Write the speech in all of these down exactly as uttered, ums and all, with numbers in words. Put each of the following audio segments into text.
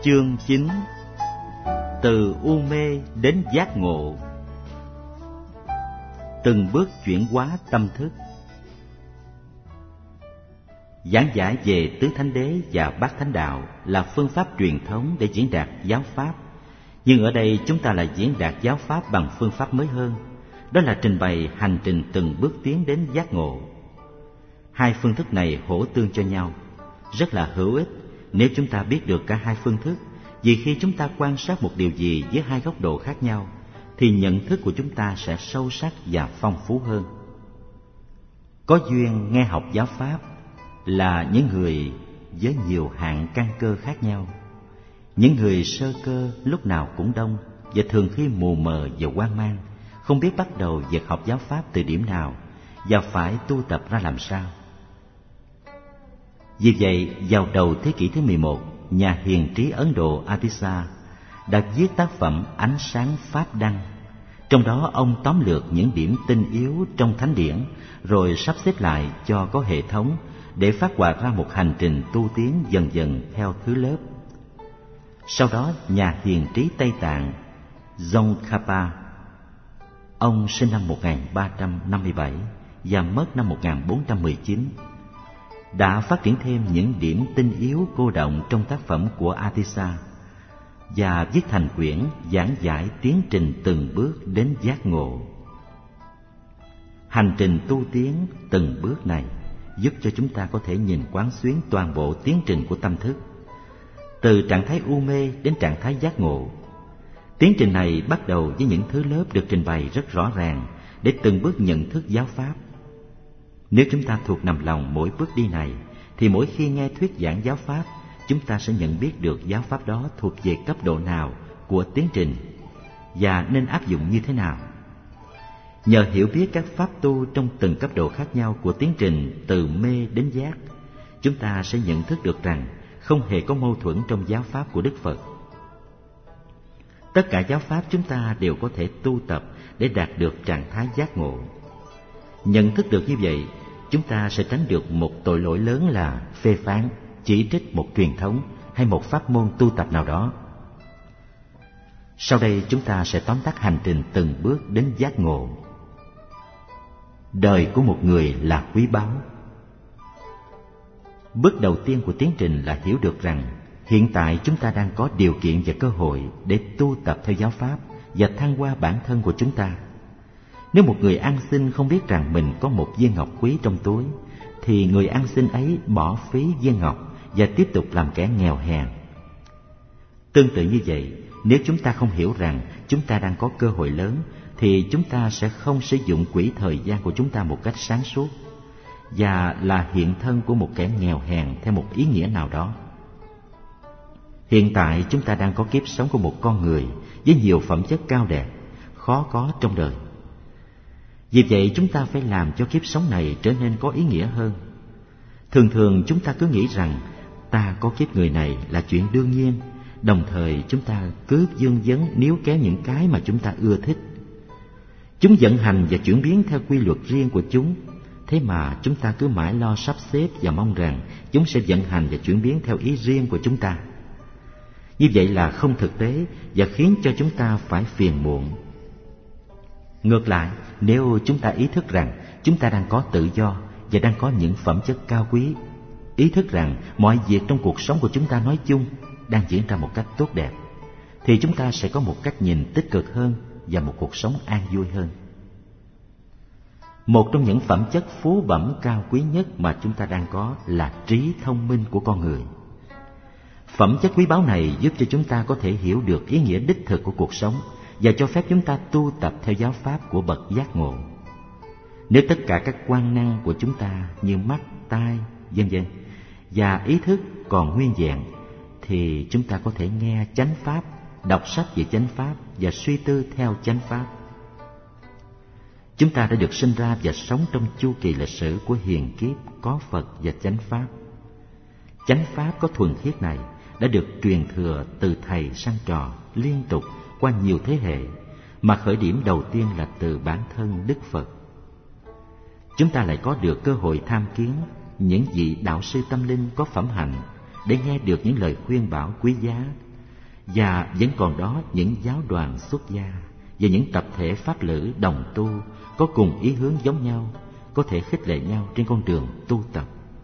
Chương chín. Từ u mê đến giác ngộ. Từng bước chuyển hóa tâm thức. Giảng giải về Tứ Thánh Đế và Bát Thánh Đạo là phương pháp truyền thống để diễn đạt giáo pháp. Nhưng ở đây chúng ta lại diễn đạt giáo pháp bằng phương pháp mới hơn. Đó là trình bày hành trình từng bước tiến đến giác ngộ. Hai phương thức này hỗ tương cho nhau, rất là hữu ích nếu chúng ta biết được cả hai phương thức. Vì khi chúng ta quan sát một điều gì với hai góc độ khác nhau, thì nhận thức của chúng ta sẽ sâu sắc và phong phú hơn. Có duyên nghe học giáo pháp là những người với nhiều hạng căn cơ khác nhau. Những người sơ cơ lúc nào cũng đông và thường khi mù mờ và hoang mang, không biết bắt đầu việc học giáo pháp từ điểm nào và phải tu tập ra làm sao. Vì vậy, vào đầu thế kỷ thứ mười một, nhà hiền trí Ấn Độ Atisa đã viết tác phẩm Ánh sáng Pháp Đăng. Trong đó ông tóm lược những điểm tinh yếu trong thánh điển, rồi sắp xếp lại cho có hệ thống để phát họa ra một hành trình tu tiến dần dần theo thứ lớp. Sau đó, nhà hiền trí Tây Tạng Tsongkhapa, ông sinh năm một nghìn ba trăm năm mươi bảy và mất năm một nghìn bốn trăm mười chín, đã phát triển thêm những điểm tinh yếu cô động trong tác phẩm của Atisa và viết thành quyển giảng giải tiến trình từng bước đến giác ngộ. Hành trình tu tiến từng bước này giúp cho chúng ta có thể nhìn quán xuyến toàn bộ tiến trình của tâm thức, từ trạng thái u mê đến trạng thái giác ngộ. Tiến trình này bắt đầu với những thứ lớp được trình bày rất rõ ràng để từng bước nhận thức giáo pháp. Nếu chúng ta thuộc nằm lòng mỗi bước đi này, thì mỗi khi nghe thuyết giảng giáo pháp, chúng ta sẽ nhận biết được giáo pháp đó thuộc về cấp độ nào của tiến trình và nên áp dụng như thế nào. Nhờ hiểu biết các pháp tu trong từng cấp độ khác nhau của tiến trình từ mê đến giác, chúng ta sẽ nhận thức được rằng không hề có mâu thuẫn trong giáo pháp của Đức Phật. Tất cả giáo pháp chúng ta đều có thể tu tập để đạt được trạng thái giác ngộ. Nhận thức được như vậy, chúng ta sẽ tránh được một tội lỗi lớn là phê phán, chỉ trích một truyền thống hay một pháp môn tu tập nào đó. Sau đây chúng ta sẽ tóm tắt hành trình từng bước đến giác ngộ. Đời của một người là quý báu. Bước đầu tiên của tiến trình là hiểu được rằng hiện tại chúng ta đang có điều kiện và cơ hội để tu tập theo giáo pháp và thăng hoa bản thân của chúng ta. Nếu một người ăn xin không biết rằng mình có một viên ngọc quý trong túi, thì người ăn xin ấy bỏ phí viên ngọc và tiếp tục làm kẻ nghèo hèn. Tương tự như vậy, nếu chúng ta không hiểu rằng chúng ta đang có cơ hội lớn, thì chúng ta sẽ không sử dụng quỹ thời gian của chúng ta một cách sáng suốt, và là hiện thân của một kẻ nghèo hèn theo một ý nghĩa nào đó. Hiện tại chúng ta đang có kiếp sống của một con người với nhiều phẩm chất cao đẹp, khó có trong đời. Vì vậy chúng ta phải làm cho kiếp sống này trở nên có ý nghĩa hơn. Thường thường chúng ta cứ nghĩ rằng ta có kiếp người này là chuyện đương nhiên, đồng thời chúng ta cứ vương vấn níu kéo những cái mà chúng ta ưa thích. Chúng vận hành và chuyển biến theo quy luật riêng của chúng, thế mà chúng ta cứ mãi lo sắp xếp và mong rằng chúng sẽ vận hành và chuyển biến theo ý riêng của chúng ta. Như vậy là không thực tế và khiến cho chúng ta phải phiền muộn. Ngược lại, nếu chúng ta ý thức rằng chúng ta đang có tự do và đang có những phẩm chất cao quý, ý thức rằng mọi việc trong cuộc sống của chúng ta nói chung đang diễn ra một cách tốt đẹp, thì chúng ta sẽ có một cách nhìn tích cực hơn và một cuộc sống an vui hơn. Một trong những phẩm chất phú bẩm cao quý nhất mà chúng ta đang có là trí thông minh của con người. Phẩm chất quý báu này giúp cho chúng ta có thể hiểu được ý nghĩa đích thực của cuộc sống và cho phép chúng ta tu tập theo giáo pháp của bậc giác ngộ. Nếu tất cả các quan năng của chúng ta như mắt, tai, vân vân và ý thức còn nguyên vẹn, thì chúng ta có thể nghe chánh pháp, đọc sách về chánh pháp và suy tư theo chánh pháp. Chúng ta đã được sinh ra và sống trong chu kỳ lịch sử của hiền kiếp có Phật và chánh pháp. Chánh pháp có thuần khiết này đã được truyền thừa từ thầy sang trò liên tục qua nhiều thế hệ, mà khởi điểm đầu tiên là từ bản thân Đức Phật. Chúng ta lại có được cơ hội tham kiến những vị đạo sư tâm linh có phẩm hạnh để nghe được những lời khuyên bảo quý giá Và vẫn còn đó những giáo đoàn xuất gia và những tập thể pháp lữ đồng tu có cùng ý hướng giống nhau, có thể khích lệ nhau trên con đường tu tập.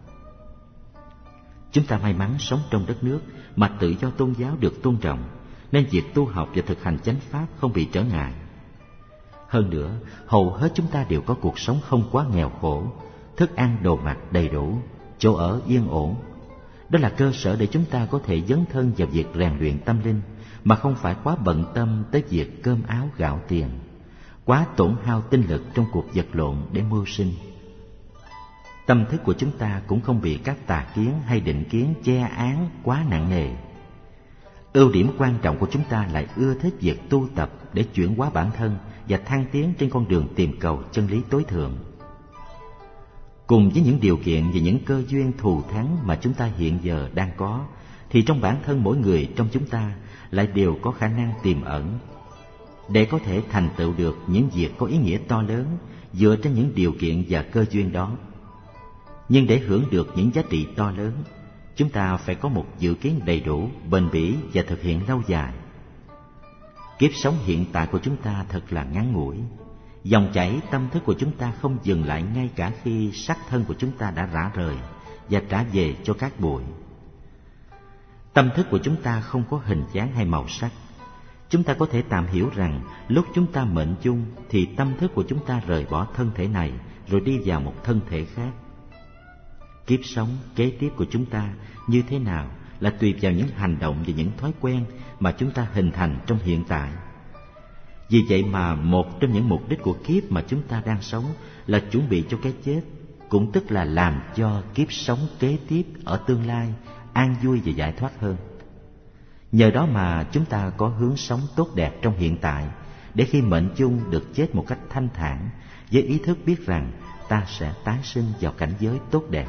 Chúng ta may mắn sống trong đất nước mà tự do tôn giáo được tôn trọng, nên việc tu học và thực hành chánh pháp không bị trở ngại. Hơn nữa, hầu hết chúng ta đều có cuộc sống không quá nghèo khổ, thức ăn đồ mặc đầy đủ, chỗ ở yên ổn. Đó là cơ sở để chúng ta có thể dấn thân vào việc rèn luyện tâm linh, mà không phải quá bận tâm tới việc cơm áo gạo tiền, quá tổn hao tinh lực trong cuộc vật lộn để mưu sinh. Tâm thức của chúng ta cũng không bị các tà kiến hay định kiến che án quá nặng nề. Ưu điểm quan trọng của chúng ta lại ưa thích việc tu tập để chuyển hóa bản thân và thăng tiến trên con đường tìm cầu chân lý tối thượng. Cùng với những điều kiện và những cơ duyên thù thắng mà chúng ta hiện giờ đang có, thì trong bản thân mỗi người trong chúng ta lại đều có khả năng tiềm ẩn để có thể thành tựu được những việc có ý nghĩa to lớn dựa trên những điều kiện và cơ duyên đó. Nhưng để hưởng được những giá trị to lớn, chúng ta phải có một dự kiến đầy đủ, bền bỉ và thực hiện lâu dài. Kiếp sống hiện tại của chúng ta thật là ngắn ngủi. Dòng chảy tâm thức của chúng ta không dừng lại ngay cả khi xác thân của chúng ta đã rã rời và trả về cho cát bụi. Tâm thức của chúng ta không có hình dáng hay màu sắc. Chúng ta có thể tạm hiểu rằng lúc chúng ta mệnh chung thì tâm thức của chúng ta rời bỏ thân thể này rồi đi vào một thân thể khác. Kiếp sống kế tiếp của chúng ta như thế nào là tùy vào những hành động và những thói quen mà chúng ta hình thành trong hiện tại. Vì vậy mà một trong những mục đích của kiếp mà chúng ta đang sống là chuẩn bị cho cái chết, cũng tức là làm cho kiếp sống kế tiếp ở tương lai an vui và giải thoát hơn. Nhờ đó mà chúng ta có hướng sống tốt đẹp trong hiện tại, để khi mệnh chung được chết một cách thanh thản, với ý thức biết rằng ta sẽ tái sinh vào cảnh giới tốt đẹp.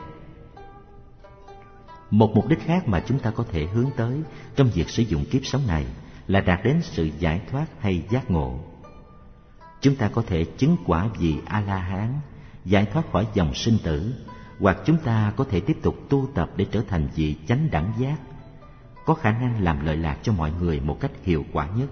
Một mục đích khác mà chúng ta có thể hướng tới trong việc sử dụng kiếp sống này là đạt đến sự giải thoát hay giác ngộ. Chúng ta có thể chứng quả vị A-la-hán, giải thoát khỏi dòng sinh tử, hoặc chúng ta có thể tiếp tục tu tập để trở thành vị chánh đẳng giác, có khả năng làm lợi lạc cho mọi người một cách hiệu quả nhất.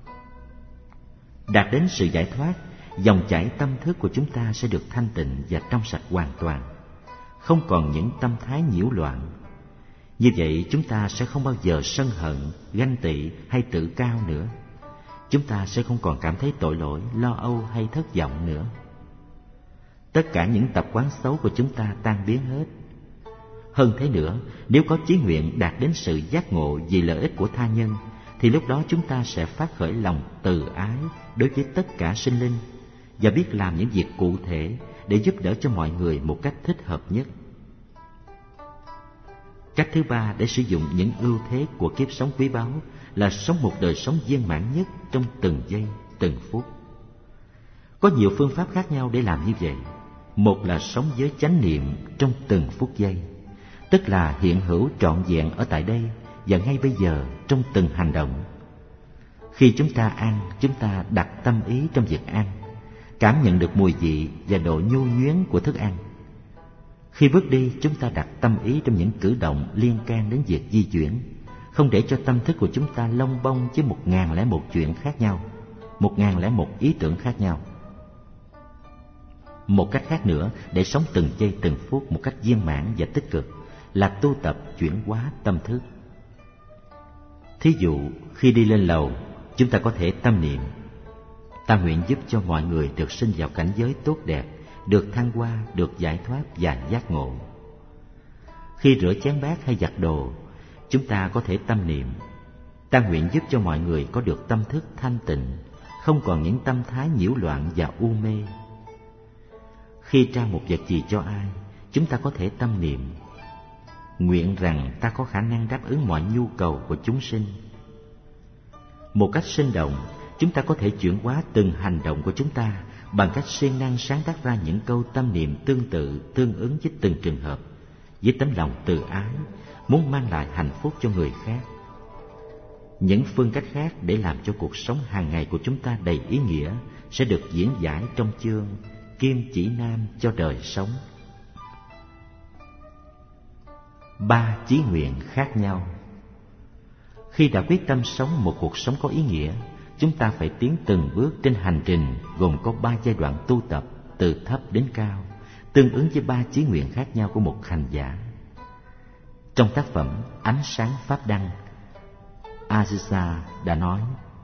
Đạt đến sự giải thoát, dòng chảy tâm thức của chúng ta sẽ được thanh tịnh và trong sạch hoàn toàn, không còn những tâm thái nhiễu loạn. Như vậy chúng ta sẽ không bao giờ sân hận, ganh tị hay tự cao nữa. Chúng ta sẽ không còn cảm thấy tội lỗi, lo âu hay thất vọng nữa. Tất cả những tập quán xấu của chúng ta tan biến hết. Hơn thế nữa, nếu có chí nguyện đạt đến sự giác ngộ vì lợi ích của tha nhân, thì lúc đó chúng ta sẽ phát khởi lòng từ ái đối với tất cả sinh linh và biết làm những việc cụ thể để giúp đỡ cho mọi người một cách thích hợp nhất. Cách thứ ba để sử dụng những ưu thế của kiếp sống quý báu là sống một đời sống viên mãn nhất trong từng giây, từng phút. Có nhiều phương pháp khác nhau để làm như vậy. Một là sống với chánh niệm trong từng phút giây, tức là hiện hữu trọn vẹn ở tại đây và ngay bây giờ trong từng hành động. Khi chúng ta ăn, chúng ta đặt tâm ý trong việc ăn, cảm nhận được mùi vị và độ nhu nhuyễn của thức ăn. Khi bước đi, chúng ta đặt tâm ý trong những cử động liên can đến việc di chuyển, không để cho tâm thức của chúng ta lông bông với một ngàn lẻ một chuyện khác nhau, một ngàn lẻ một ý tưởng khác nhau. Một cách khác nữa để sống từng giây từng phút một cách viên mãn và tích cực là tu tập chuyển hóa tâm thức. Thí dụ, khi đi lên lầu, chúng ta có thể tâm niệm: ta nguyện giúp cho mọi người được sinh vào cảnh giới tốt đẹp, được thăng hoa, được giải thoát và giác ngộ. Khi rửa chén bát hay giặt đồ, chúng ta có thể tâm niệm: ta nguyện giúp cho mọi người có được tâm thức thanh tịnh, không còn những tâm thái nhiễu loạn và u mê. Khi trao một vật gì cho ai, chúng ta có thể tâm niệm: nguyện rằng ta có khả năng đáp ứng mọi nhu cầu của chúng sinh. Một cách sinh động, chúng ta có thể chuyển hóa từng hành động của chúng ta bằng cách siêng năng sáng tác ra những câu tâm niệm tương tự, tương ứng với từng trường hợp, với tấm lòng từ ái, muốn mang lại hạnh phúc cho người khác. Những phương cách khác để làm cho cuộc sống hàng ngày của chúng ta đầy ý nghĩa sẽ được diễn giải trong chương Kim Chỉ Nam cho đời sống. Ba chí nguyện khác nhau. Khi đã quyết tâm sống một cuộc sống có ý nghĩa, chúng ta phải tiến từng bước trên hành trình gồm có ba giai đoạn tu tập từ thấp đến cao, tương ứng với ba chí nguyện khác nhau của một hành giả. Trong tác phẩm Ánh sáng Pháp Đăng, Aziza đã nói: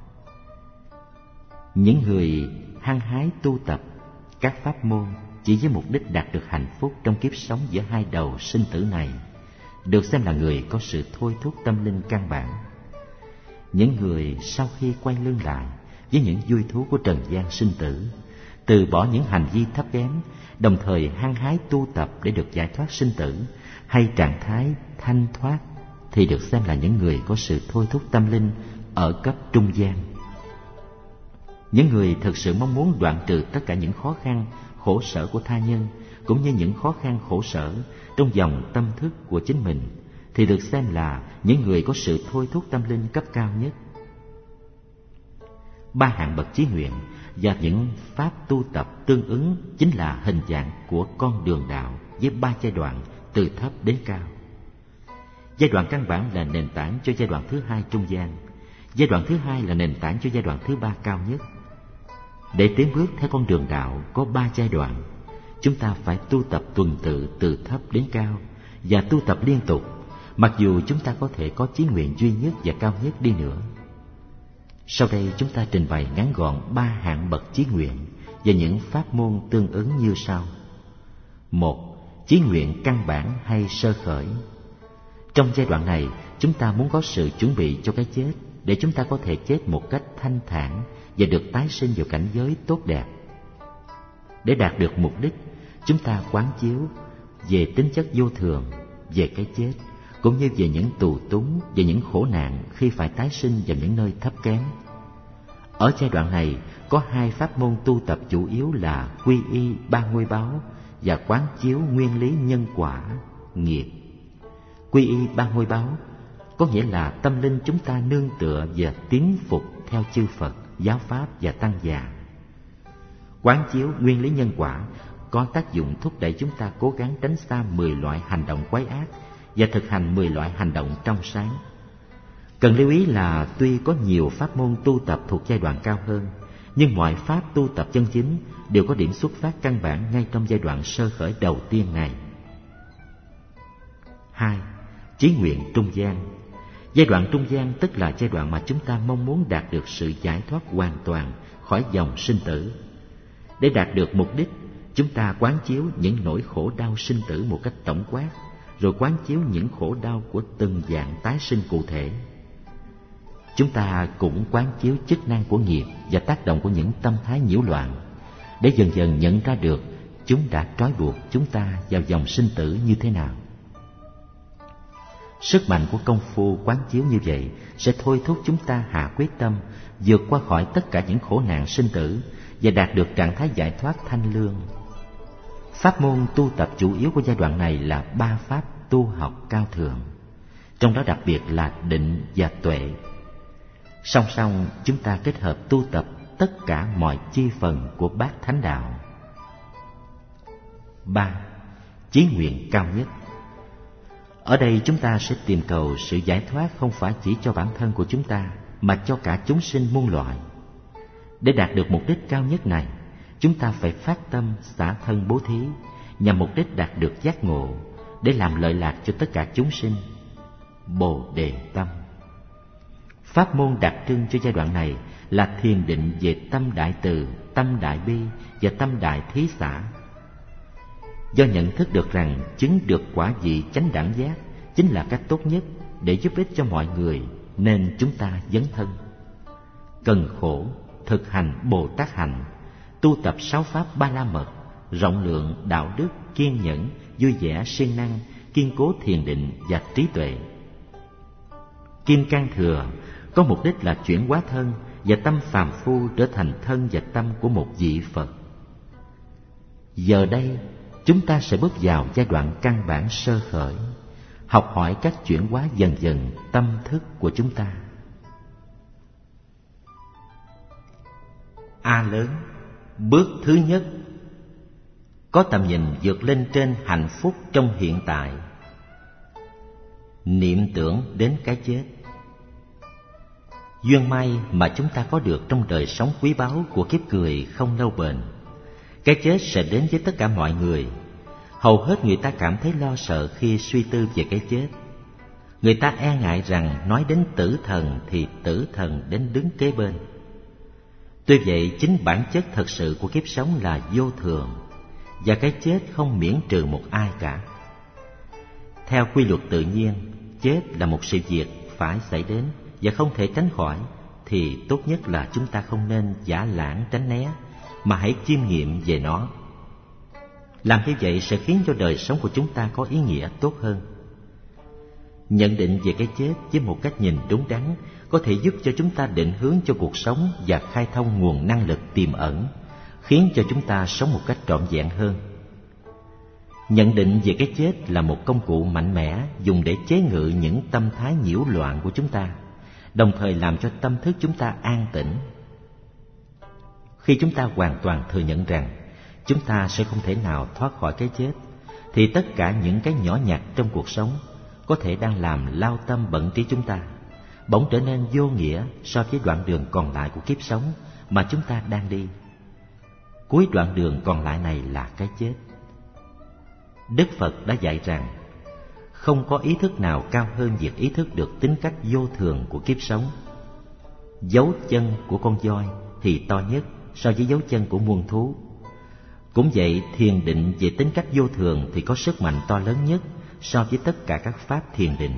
những người hăng hái tu tập các pháp môn chỉ với mục đích đạt được hạnh phúc trong kiếp sống giữa hai đầu sinh tử này được xem là người có sự thôi thúc tâm linh căn bản. Những người sau khi quay lưng lại với những vui thú của trần gian sinh tử, từ bỏ những hành vi thấp kém, đồng thời hăng hái tu tập để được giải thoát sinh tử hay trạng thái thanh thoát, thì được xem là những người có sự thôi thúc tâm linh ở cấp trung gian. Những người thực sự mong muốn đoạn trừ tất cả những khó khăn, khổ sở của tha nhân, cũng như những khó khăn khổ sở trong dòng tâm thức của chính mình, thì được xem là những người có sự thôi thúc tâm linh cấp cao nhất. Ba hạng bậc chí nguyện và những pháp tu tập tương ứng chính là hình dạng của con đường đạo với ba giai đoạn từ thấp đến cao. Giai đoạn căn bản là nền tảng cho giai đoạn thứ hai trung gian. Giai đoạn thứ hai là nền tảng cho giai đoạn thứ ba cao nhất. Để tiến bước theo con đường đạo có ba giai đoạn, chúng ta phải tu tập tuần tự từ thấp đến cao và tu tập liên tục, mặc dù chúng ta có thể có chí nguyện duy nhất và cao nhất đi nữa. Sau đây chúng ta trình bày ngắn gọn ba hạng bậc chí nguyện và những pháp môn tương ứng như sau. Một, chí nguyện căn bản hay sơ khởi. Trong giai đoạn này, chúng ta muốn có sự chuẩn bị cho cái chết, để chúng ta có thể chết một cách thanh thản và được tái sinh vào cảnh giới tốt đẹp. Để đạt được mục đích, chúng ta quán chiếu về tính chất vô thường, về cái chết, cũng như về những tù túng và những khổ nạn khi phải tái sinh vào những nơi thấp kém. Ở giai đoạn này, có hai pháp môn tu tập chủ yếu là quy y ba ngôi báo và quán chiếu nguyên lý nhân quả, nghiệp. Quy y ba ngôi báo có nghĩa là tâm linh chúng ta nương tựa và tín phục theo chư Phật, giáo pháp và tăng già. Quán chiếu nguyên lý nhân quả có tác dụng thúc đẩy chúng ta cố gắng tránh xa mười loại hành động quái ác và thực hành mười loại hành động trong sáng. Cần lưu ý là tuy có nhiều pháp môn tu tập thuộc giai đoạn cao hơn, nhưng mọi pháp tu tập chân chính đều có điểm xuất phát căn bản ngay trong giai đoạn sơ khởi đầu tiên này. Hai, chí nguyện trung gian. Giai đoạn trung gian tức là giai đoạn mà chúng ta mong muốn đạt được sự giải thoát hoàn toàn khỏi dòng sinh tử. Để đạt được mục đích, chúng ta quán chiếu những nỗi khổ đau sinh tử một cách tổng quát, rồi quán chiếu những khổ đau của từng dạng tái sinh cụ thể. Chúng ta cũng quán chiếu chức năng của nghiệp và tác động của những tâm thái nhiễu loạn, để dần dần nhận ra được chúng đã trói buộc chúng ta vào dòng sinh tử như thế nào. Sức mạnh của công phu quán chiếu như vậy sẽ thôi thúc chúng ta hạ quyết tâm vượt qua khỏi tất cả những khổ nạn sinh tử và đạt được trạng thái giải thoát thanh lương. Pháp môn tu tập chủ yếu của giai đoạn này là ba pháp tu học cao thượng, trong đó đặc biệt là định và tuệ. Song song chúng ta kết hợp tu tập tất cả mọi chi phần của bát thánh đạo. Ba, chí nguyện cao nhất. Ở đây chúng ta sẽ tìm cầu sự giải thoát không phải chỉ cho bản thân của chúng ta, mà cho cả chúng sinh muôn loài. Để đạt được mục đích cao nhất này, chúng ta phải phát tâm xả thân bố thí, nhằm mục đích đạt được giác ngộ, để làm lợi lạc cho tất cả chúng sinh. Bồ đề tâm. Pháp môn đặc trưng cho giai đoạn này là thiền định về tâm đại từ, tâm đại bi và tâm đại thí xả. Do nhận thức được rằng chứng được quả vị chánh đẳng giác chính là cách tốt nhất để giúp ích cho mọi người, nên chúng ta dấn thân. Cần khổ, thực hành Bồ Tát hạnh, tu tập sáu pháp ba la mật, rộng lượng, đạo đức, kiên nhẫn, vui vẻ, siêng năng, kiên cố thiền định và trí tuệ. Kim Cang Thừa có mục đích là chuyển hóa thân và tâm phàm phu trở thành thân và tâm của một vị Phật. Giờ đây, chúng ta sẽ bước vào giai đoạn căn bản sơ khởi, học hỏi cách chuyển hóa dần dần tâm thức của chúng ta. A lớn, bước thứ nhất, có tầm nhìn vượt lên trên hạnh phúc trong hiện tại. Niệm tưởng đến cái chết. Duyên may mà chúng ta có được trong đời sống quý báu của kiếp người không lâu bền. Cái chết sẽ đến với tất cả mọi người. Hầu hết người ta cảm thấy lo sợ khi suy tư về cái chết. Người ta e ngại rằng nói đến tử thần thì tử thần đến đứng kế bên. Tuy vậy, chính bản chất thật sự của kiếp sống là vô thường, và cái chết không miễn trừ một ai cả. Theo quy luật tự nhiên, chết là một sự việc phải xảy đến và không thể tránh khỏi, thì tốt nhất là chúng ta không nên giả lãng tránh né, mà hãy chiêm nghiệm về nó. Làm như vậy sẽ khiến cho đời sống của chúng ta có ý nghĩa tốt hơn. Nhận định về cái chết với một cách nhìn đúng đắn có thể giúp cho chúng ta định hướng cho cuộc sống và khai thông nguồn năng lực tiềm ẩn, khiến cho chúng ta sống một cách trọn vẹn hơn. Nhận định về cái chết là một công cụ mạnh mẽ dùng để chế ngự những tâm thái nhiễu loạn của chúng ta, đồng thời làm cho tâm thức chúng ta an tĩnh. Khi chúng ta hoàn toàn thừa nhận rằng chúng ta sẽ không thể nào thoát khỏi cái chết, thì tất cả những cái nhỏ nhặt trong cuộc sống có thể đang làm lao tâm bận trí chúng ta, bỗng trở nên vô nghĩa so với đoạn đường còn lại của kiếp sống mà chúng ta đang đi. Cuối đoạn đường còn lại này là cái chết. Đức Phật đã dạy rằng không có ý thức nào cao hơn việc ý thức được tính cách vô thường của kiếp sống. Dấu chân của con voi thì to nhất so với dấu chân của muôn thú. Cũng vậy, thiền định về tính cách vô thường thì có sức mạnh to lớn nhất so với tất cả các pháp thiền định.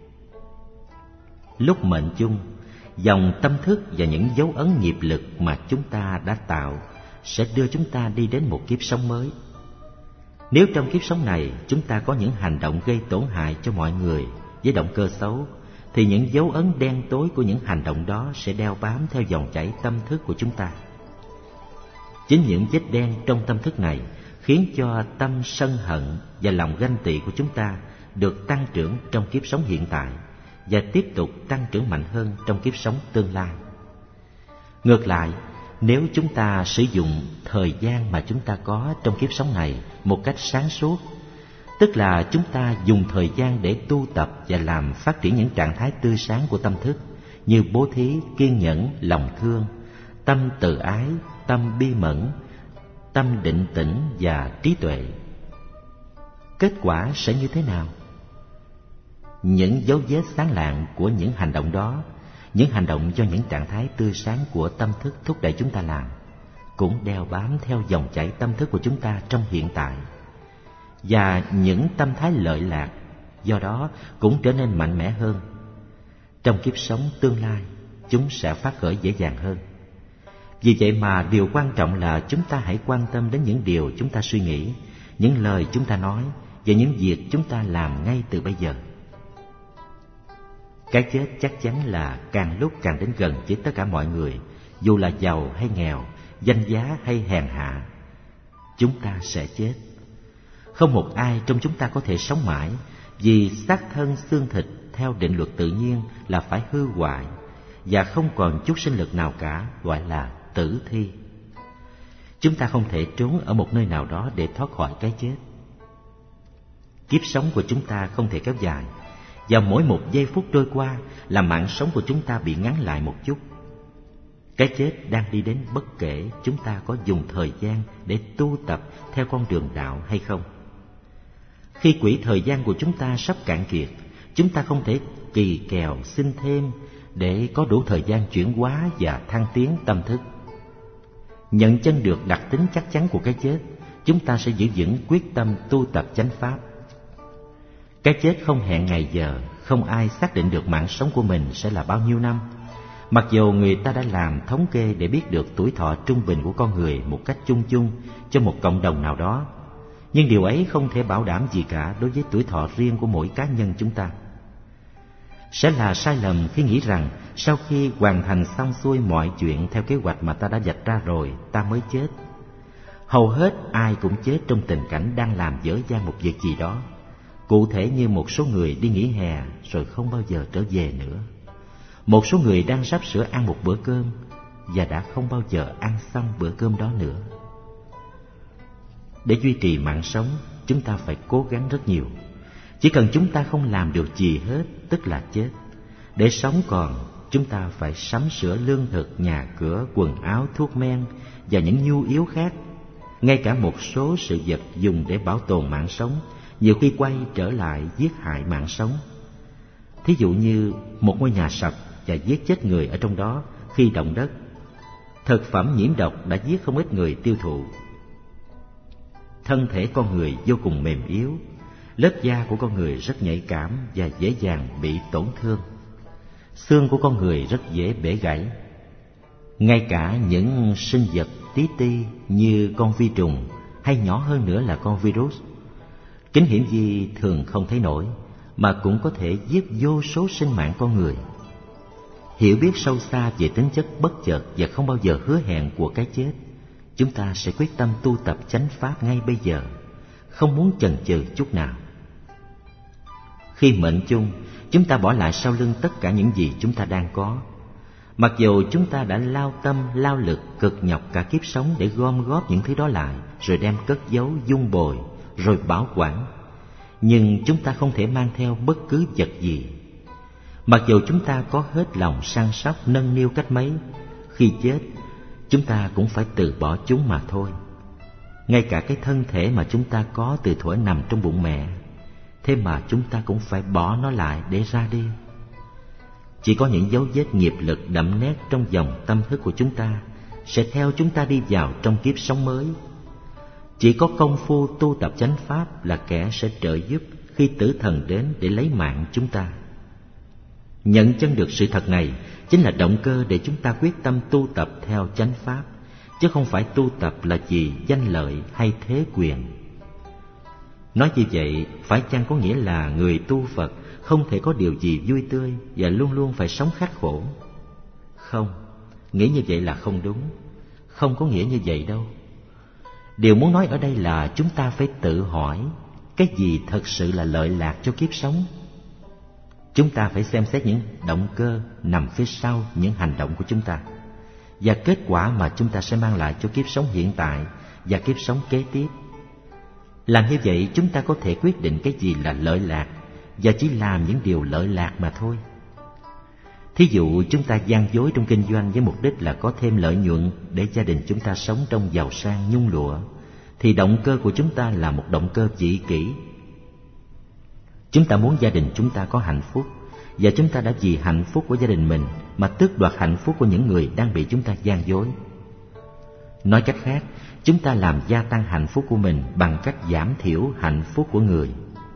Lúc mệnh chung, dòng tâm thức và những dấu ấn nghiệp lực mà chúng ta đã tạo sẽ đưa chúng ta đi đến một kiếp sống mới. Nếu trong kiếp sống này chúng ta có những hành động gây tổn hại cho mọi người với động cơ xấu, thì những dấu ấn đen tối của những hành động đó sẽ đeo bám theo dòng chảy tâm thức của chúng ta. Chính những vết đen trong tâm thức này khiến cho tâm sân hận và lòng ganh tị của chúng ta được tăng trưởng trong kiếp sống hiện tại và tiếp tục tăng trưởng mạnh hơn trong kiếp sống tương lai. Ngược lại, nếu chúng ta sử dụng thời gian mà chúng ta có trong kiếp sống này một cách sáng suốt, tức là chúng ta dùng thời gian để tu tập và làm phát triển những trạng thái tươi sáng của tâm thức như bố thí, kiên nhẫn, lòng thương, tâm từ ái, tâm bi mẫn, tâm định tĩnh và trí tuệ, kết quả sẽ như thế nào? Những dấu vết sáng lạng của những hành động đó, những hành động do những trạng thái tươi sáng của tâm thức thúc đẩy chúng ta làm, cũng đeo bám theo dòng chảy tâm thức của chúng ta trong hiện tại. Và những tâm thái lợi lạc do đó cũng trở nên mạnh mẽ hơn. Trong kiếp sống tương lai, chúng sẽ phát khởi dễ dàng hơn. Vì vậy mà điều quan trọng là chúng ta hãy quan tâm đến những điều chúng ta suy nghĩ, những lời chúng ta nói và những việc chúng ta làm ngay từ bây giờ. Cái chết chắc chắn là càng lúc càng đến gần với tất cả mọi người, dù là giàu hay nghèo, danh giá hay hèn hạ. Chúng ta sẽ chết. Không một ai trong chúng ta có thể sống mãi, vì xác thân xương thịt theo định luật tự nhiên là phải hư hoại và không còn chút sinh lực nào cả, gọi là tử thi. Chúng ta không thể trốn ở một nơi nào đó để thoát khỏi cái chết. Kiếp sống của chúng ta không thể kéo dài, và mỗi một giây phút trôi qua là mạng sống của chúng ta bị ngắn lại một chút. Cái chết đang đi đến bất kể chúng ta có dùng thời gian để tu tập theo con đường đạo hay không. Khi quỹ thời gian của chúng ta sắp cạn kiệt, chúng ta không thể kỳ kèo xin thêm để có đủ thời gian chuyển hóa và thăng tiến tâm thức. Nhận chân được đặc tính chắc chắn của cái chết, chúng ta sẽ giữ vững quyết tâm tu tập chánh pháp. Cái chết không hẹn ngày giờ, không ai xác định được mạng sống của mình sẽ là bao nhiêu năm. Mặc dù người ta đã làm thống kê để biết được tuổi thọ trung bình của con người một cách chung chung cho một cộng đồng nào đó, nhưng điều ấy không thể bảo đảm gì cả đối với tuổi thọ riêng của mỗi cá nhân chúng ta. Sẽ là sai lầm khi nghĩ rằng sau khi hoàn thành xong xuôi mọi chuyện theo kế hoạch mà ta đã vạch ra rồi, ta mới chết. Hầu hết ai cũng chết trong tình cảnh đang làm dở dang một việc gì đó. Cụ thể như một số người đi nghỉ hè rồi không bao giờ trở về nữa. Một số người đang sắp sửa ăn một bữa cơm và đã không bao giờ ăn xong bữa cơm đó nữa. Để duy trì mạng sống, chúng ta phải cố gắng rất nhiều. Chỉ cần chúng ta không làm được gì hết, tức là chết. Để sống còn, chúng ta phải sắm sửa lương thực, nhà cửa, quần áo, thuốc men và những nhu yếu khác. Ngay cả một số sự vật dùng để bảo tồn mạng sống nhiều khi quay trở lại giết hại mạng sống. Thí dụ như một ngôi nhà sập và giết chết người ở trong đó khi động đất. Thực phẩm nhiễm độc đã giết không ít người tiêu thụ. Thân thể con người vô cùng mềm yếu, lớp da của con người rất nhạy cảm và dễ dàng bị tổn thương. Xương của con người rất dễ bể gãy. Ngay cả những sinh vật tí ti như con vi trùng hay nhỏ hơn nữa là con virus, kính hiển vi thường không thấy nổi mà cũng có thể giết vô số sinh mạng con người. Hiểu biết sâu xa về tính chất bất chợt và không bao giờ hứa hẹn của cái chết, chúng ta sẽ quyết tâm tu tập chánh pháp ngay bây giờ, không muốn chần chừ chút nào. Khi mệnh chung, chúng ta bỏ lại sau lưng tất cả những gì chúng ta đang có. Mặc dù chúng ta đã lao tâm, lao lực, cực nhọc cả kiếp sống để gom góp những thứ đó lại, rồi đem cất giấu, dung bồi, rồi bảo quản, nhưng chúng ta không thể mang theo bất cứ vật gì. Mặc dù chúng ta có hết lòng săn sóc, nâng niu cách mấy, khi chết, chúng ta cũng phải từ bỏ chúng mà thôi. Ngay cả cái thân thể mà chúng ta có từ thuở nằm trong bụng mẹ, thế mà chúng ta cũng phải bỏ nó lại để ra đi. Chỉ có những dấu vết nghiệp lực đậm nét trong dòng tâm thức của chúng ta sẽ theo chúng ta đi vào trong kiếp sống mới. Chỉ có công phu tu tập chánh pháp là kẻ sẽ trợ giúp khi tử thần đến để lấy mạng chúng ta. Nhận chân được sự thật này chính là động cơ để chúng ta quyết tâm tu tập theo chánh pháp, chứ không phải tu tập là vì danh lợi hay thế quyền. Nói như vậy, phải chăng có nghĩa là người tu Phật không thể có điều gì vui tươi và luôn luôn phải sống khắc khổ? Không, nghĩ như vậy là không đúng. Không có nghĩa như vậy đâu. Điều muốn nói ở đây là chúng ta phải tự hỏi cái gì thật sự là lợi lạc cho kiếp sống. Chúng ta phải xem xét những động cơ nằm phía sau những hành động của chúng ta và kết quả mà chúng ta sẽ mang lại cho kiếp sống hiện tại và kiếp sống kế tiếp. Làm như vậy chúng ta có thể quyết định cái gì là lợi lạc và chỉ làm những điều lợi lạc mà thôi. Thí dụ chúng ta gian dối trong kinh doanh với mục đích là có thêm lợi nhuận để gia đình chúng ta sống trong giàu sang nhung lụa, thì động cơ của chúng ta là một động cơ vị kỷ. Chúng ta muốn gia đình chúng ta có hạnh phúc, và chúng ta đã vì hạnh phúc của gia đình mình mà tước đoạt hạnh phúc của những người đang bị chúng ta gian dối. Nói cách khác, chúng ta làm gia tăng hạnh phúc của mình bằng cách giảm thiểu hạnh phúc của người.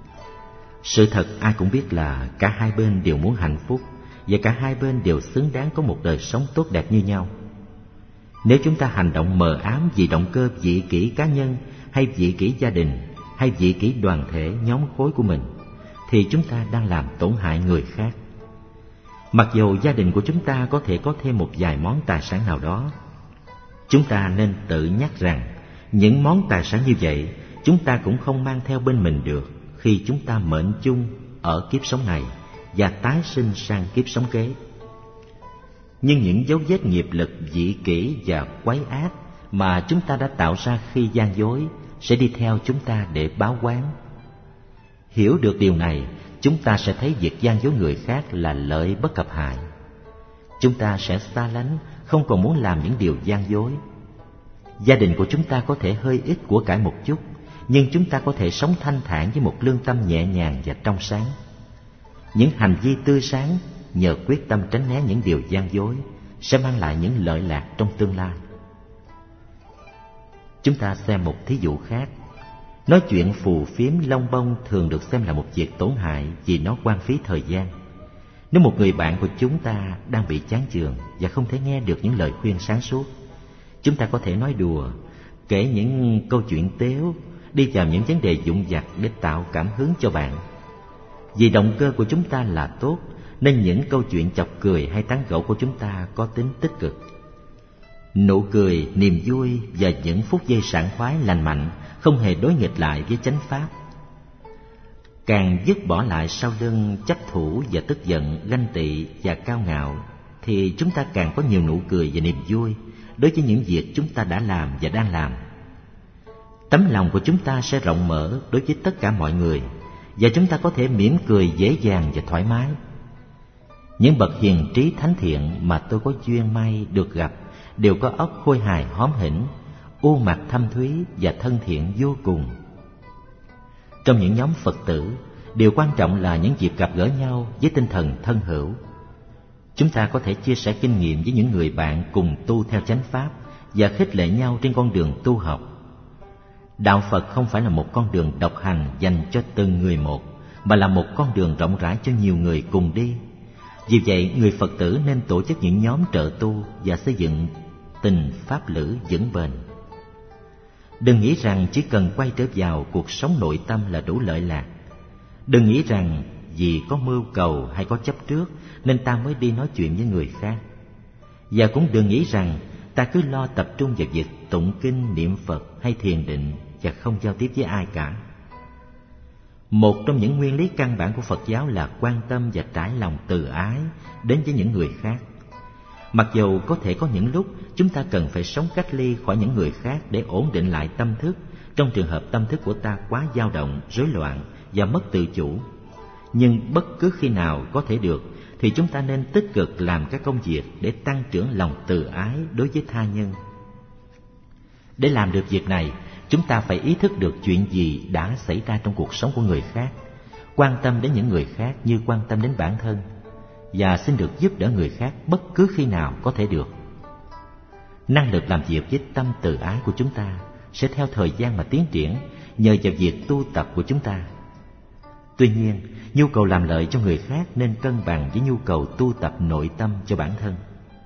Sự thật ai cũng biết là cả hai bên đều muốn hạnh phúc, và cả hai bên đều xứng đáng có một đời sống tốt đẹp như nhau. Nếu chúng ta hành động mờ ám vì động cơ vị kỷ cá nhân, hay vị kỷ gia đình, hay vị kỷ đoàn thể, nhóm khối của mình, thì chúng ta đang làm tổn hại người khác. Mặc dù gia đình của chúng ta có thể có thêm một vài món tài sản nào đó, chúng ta nên tự nhắc rằng những món tài sản như vậy chúng ta cũng không mang theo bên mình được khi chúng ta mệnh chung ở kiếp sống này và tái sinh sang kiếp sống kế. Nhưng những dấu vết nghiệp lực vị kỷ và quái ác mà chúng ta đã tạo ra khi gian dối sẽ đi theo chúng ta để báo oán. Hiểu được điều này, chúng ta sẽ thấy việc gian dối người khác là lợi bất cập hại. Chúng ta sẽ xa lánh, không còn muốn làm những điều gian dối. Gia đình của chúng ta có thể hơi ít của cải một chút, nhưng chúng ta có thể sống thanh thản với một lương tâm nhẹ nhàng và trong sáng. Những hành vi tươi sáng nhờ quyết tâm tránh né những điều gian dối sẽ mang lại những lợi lạc trong tương lai. Chúng ta xem một thí dụ khác. Nói chuyện phù phiếm lông bông thường được xem là một việc tổn hại vì nó hoang phí thời gian. Nếu một người bạn của chúng ta đang bị chán chường và không thể nghe được những lời khuyên sáng suốt, chúng ta có thể nói đùa, kể những câu chuyện tếu, đi vào những vấn đề vụn vặt để tạo cảm hứng cho bạn. Vì động cơ của chúng ta là tốt, nên những câu chuyện chọc cười hay tán gẫu của chúng ta có tính tích cực. Nụ cười, niềm vui và những phút giây sảng khoái lành mạnh không hề đối nghịch lại với chánh pháp. Càng dứt bỏ lại sau lưng chấp thủ và tức giận, ganh tị và cao ngạo, thì chúng ta càng có nhiều nụ cười và niềm vui đối với những việc chúng ta đã làm và đang làm. Tấm lòng của chúng ta sẽ rộng mở đối với tất cả mọi người, và chúng ta có thể mỉm cười dễ dàng và thoải mái. Những bậc hiền trí thánh thiện mà tôi có duyên may được gặp đều có óc khôi hài hóm hỉnh, khuôn mặt thâm thúy và thân thiện vô cùng. Trong những nhóm Phật tử, điều quan trọng là những dịp gặp gỡ nhau với tinh thần thân hữu. Chúng ta có thể chia sẻ kinh nghiệm với những người bạn cùng tu theo chánh pháp và khích lệ nhau trên con đường tu học. Đạo Phật không phải là một con đường độc hành dành cho từng người một, mà là một con đường rộng rãi cho nhiều người cùng đi. Vì vậy, người Phật tử nên tổ chức những nhóm trợ tu và xây dựng tình pháp lữ vững bền. Đừng nghĩ rằng chỉ cần quay trở vào cuộc sống nội tâm là đủ lợi lạc. Đừng nghĩ rằng vì có mưu cầu hay có chấp trước nên ta mới đi nói chuyện với người khác. Và cũng đừng nghĩ rằng ta cứ lo tập trung vào việc tụng kinh, niệm Phật hay thiền định và không giao tiếp với ai cả. Một trong những nguyên lý căn bản của Phật giáo là quan tâm và trải lòng từ ái đến với những người khác. Mặc dù có thể có những lúc chúng ta cần phải sống cách ly khỏi những người khác để ổn định lại tâm thức, trong trường hợp tâm thức của ta quá dao động, rối loạn và mất tự chủ. Nhưng bất cứ khi nào có thể được thì chúng ta nên tích cực làm các công việc để tăng trưởng lòng từ ái đối với tha nhân. Để làm được việc này, chúng ta phải ý thức được chuyện gì đã xảy ra trong cuộc sống của người khác, quan tâm đến những người khác như quan tâm đến bản thân, và xin được giúp đỡ người khác bất cứ khi nào có thể được. Năng lực làm việc với tâm từ ái của chúng ta sẽ theo thời gian mà tiến triển nhờ vào việc tu tập của chúng ta. Tuy nhiên, nhu cầu làm lợi cho người khác nên cân bằng với nhu cầu tu tập nội tâm cho bản thân.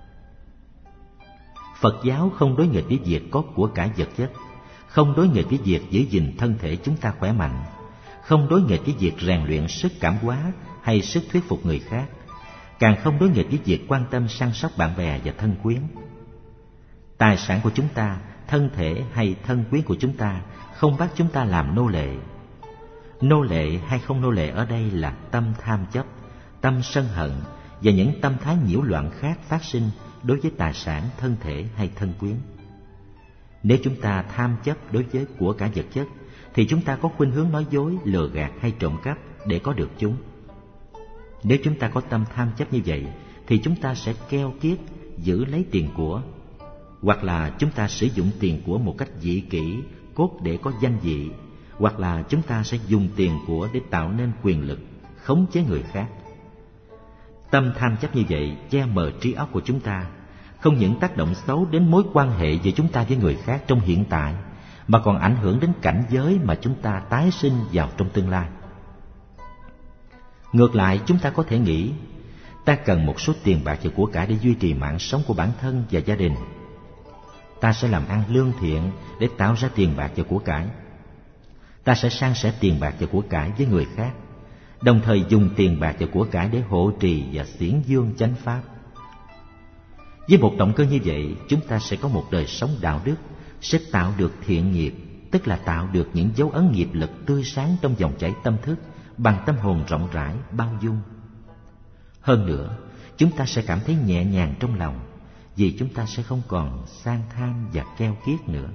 Phật giáo không đối nghịch với việc có của cải vật chất, không đối nghịch với việc giữ gìn thân thể chúng ta khỏe mạnh, không đối nghịch với việc rèn luyện sức cảm hóa hay sức thuyết phục người khác, càng không đối nghịch với việc quan tâm săn sóc bạn bè và thân quyến. Tài sản của chúng ta, thân thể hay thân quyến của chúng ta không bắt chúng ta làm nô lệ. Nô lệ hay không nô lệ ở đây là tâm tham chấp, tâm sân hận và những tâm thái nhiễu loạn khác phát sinh đối với tài sản, thân thể hay thân quyến. Nếu chúng ta tham chấp đối với của cải vật chất thì chúng ta có khuynh hướng nói dối, lừa gạt hay trộm cắp để có được chúng. Nếu chúng ta có tâm tham chấp như vậy thì chúng ta sẽ keo kiết giữ lấy tiền của, hoặc là chúng ta sử dụng tiền của một cách dị kỷ cốt để có danh vị, hoặc là chúng ta sẽ dùng tiền của để tạo nên quyền lực, khống chế người khác. Tâm tham chấp như vậy che mờ trí óc của chúng ta, không những tác động xấu đến mối quan hệ giữa chúng ta với người khác trong hiện tại, mà còn ảnh hưởng đến cảnh giới mà chúng ta tái sinh vào trong tương lai. Ngược lại, chúng ta có thể nghĩ, ta cần một số tiền bạc và của cải để duy trì mạng sống của bản thân và gia đình. Ta sẽ làm ăn lương thiện để tạo ra tiền bạc và của cải. Ta sẽ san sẻ tiền bạc và của cải với người khác, đồng thời dùng tiền bạc và của cải để hộ trì và xiển dương chánh pháp. Với một động cơ như vậy, chúng ta sẽ có một đời sống đạo đức, sẽ tạo được thiện nghiệp, tức là tạo được những dấu ấn nghiệp lực tươi sáng trong dòng chảy tâm thức bằng tâm hồn rộng rãi, bao dung. Hơn nữa, chúng ta sẽ cảm thấy nhẹ nhàng trong lòng, vì chúng ta sẽ không còn sang tham và keo kiết nữa.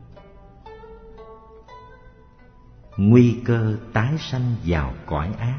Nguy cơ tái sanh vào cõi ác.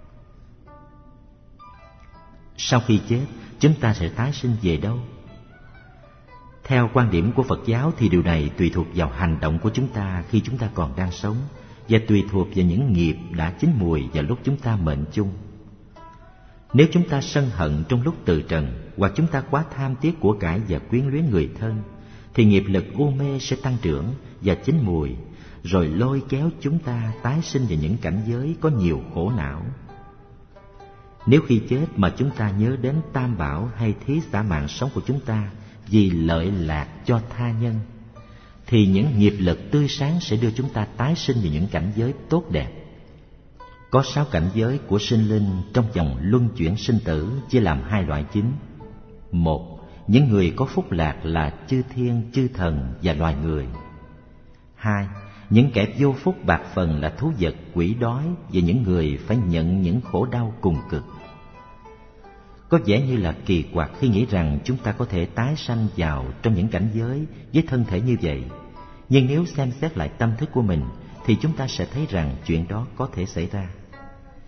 Sau khi chết, chúng ta sẽ tái sinh về đâu? Theo quan điểm của Phật giáo thì điều này tùy thuộc vào hành động của chúng ta khi chúng ta còn đang sống, và tùy thuộc vào những nghiệp đã chín mùi vào lúc chúng ta mệnh chung. Nếu chúng ta sân hận trong lúc từ trần, hoặc chúng ta quá tham tiếc của cải và quyến luyến người thân, thì nghiệp lực u mê sẽ tăng trưởng và chín mùi, rồi lôi kéo chúng ta tái sinh vào những cảnh giới có nhiều khổ não. Nếu khi chết mà chúng ta nhớ đến Tam Bảo hay thí xả mạng sống của chúng ta vì lợi lạc cho tha nhân, thì những nghiệp lực tươi sáng sẽ đưa chúng ta tái sinh vào những cảnh giới tốt đẹp. Có sáu cảnh giới của sinh linh trong vòng luân chuyển sinh tử chia làm hai loại chính. Một, những người có phúc lạc là chư thiên, chư thần và loài người. Hai, những kẻ vô phúc bạc phần là thú vật, quỷ đói và những người phải nhận những khổ đau cùng cực. Có vẻ như là kỳ quặc khi nghĩ rằng chúng ta có thể tái sanh vào trong những cảnh giới với thân thể như vậy. Nhưng nếu xem xét lại tâm thức của mình thì chúng ta sẽ thấy rằng chuyện đó có thể xảy ra.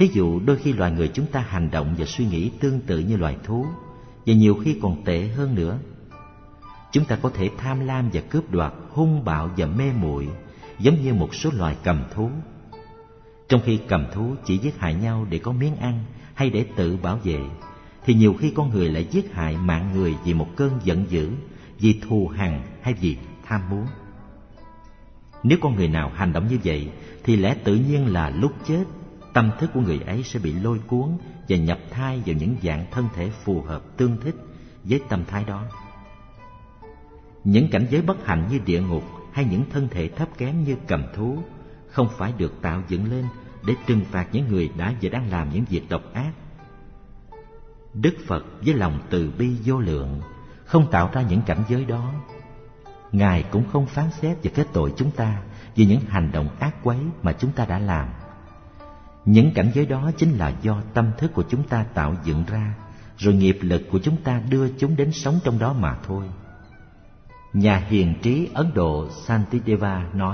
Thí dụ đôi khi loài người chúng ta hành động và suy nghĩ tương tự như loài thú, và nhiều khi còn tệ hơn nữa. Chúng ta có thể tham lam và cướp đoạt, hung bạo và mê muội, giống như một số loài cầm thú. Trong khi cầm thú chỉ giết hại nhau để có miếng ăn hay để tự bảo vệ, thì nhiều khi con người lại giết hại mạng người vì một cơn giận dữ, vì thù hằn hay vì tham muốn. Nếu con người nào hành động như vậy, thì lẽ tự nhiên là lúc chết, tâm thức của người ấy sẽ bị lôi cuốn và nhập thai vào những dạng thân thể phù hợp tương thích với tâm thái đó. Những cảnh giới bất hạnh như địa ngục hay những thân thể thấp kém như cầm thú không phải được tạo dựng lên để trừng phạt những người đã và đang làm những việc độc ác. Đức Phật với lòng từ bi vô lượng không tạo ra những cảnh giới đó. Ngài cũng không phán xét và kết tội chúng ta vì những hành động ác quấy mà chúng ta đã làm. Những cảnh giới đó chính là do tâm thức của chúng ta tạo dựng ra, rồi nghiệp lực của chúng ta đưa chúng đến sống trong đó mà thôi. Nhà hiền trí Ấn Độ Santideva nói: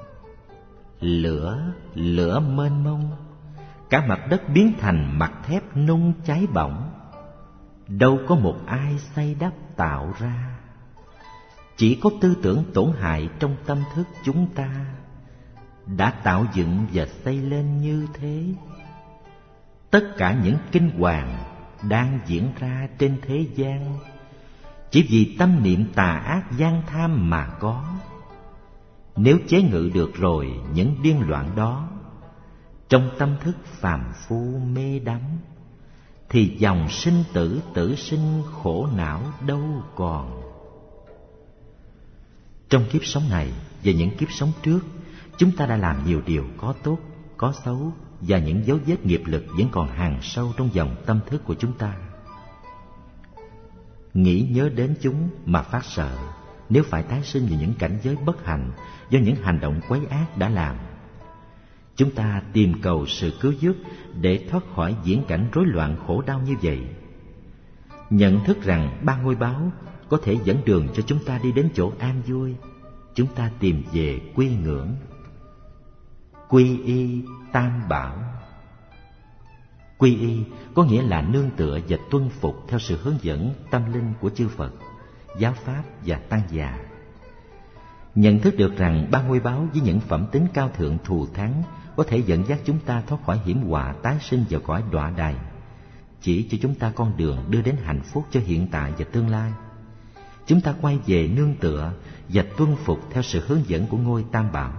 Lửa, lửa mênh mông, cả mặt đất biến thành mặt thép nung cháy bỏng. Đâu có một ai xây đắp tạo ra, chỉ có tư tưởng tổn hại trong tâm thức chúng ta đã tạo dựng và xây lên như thế. Tất cả những kinh hoàng đang diễn ra trên thế gian chỉ vì tâm niệm tà ác gian tham mà có. Nếu chế ngự được rồi những điên loạn đó trong tâm thức phàm phu mê đắm, thì dòng sinh tử tử sinh khổ não đâu còn. Trong kiếp sống này và những kiếp sống trước, chúng ta đã làm nhiều điều có tốt, có xấu, và những dấu vết nghiệp lực vẫn còn hằn sâu trong dòng tâm thức của chúng ta. Nghĩ nhớ đến chúng mà phát sợ nếu phải tái sinh vào những cảnh giới bất hạnh do những hành động quấy ác đã làm. Chúng ta tìm cầu sự cứu giúp để thoát khỏi diễn cảnh rối loạn khổ đau như vậy. Nhận thức rằng ba ngôi báo có thể dẫn đường cho chúng ta đi đến chỗ an vui, chúng ta tìm về quy ngưỡng, quy y tam bảo. Quy y có nghĩa là nương tựa và tuân phục theo sự hướng dẫn tâm linh của chư Phật, giáo pháp và tăng già. Nhận thức được rằng ba ngôi báo với những phẩm tính cao thượng thù thắng có thể dẫn dắt chúng ta thoát khỏi hiểm họa tái sinh vào cõi đọa đày, chỉ cho chúng ta con đường đưa đến hạnh phúc cho hiện tại và tương lai. Chúng ta quay về nương tựa và tuân phục theo sự hướng dẫn của ngôi tam bảo.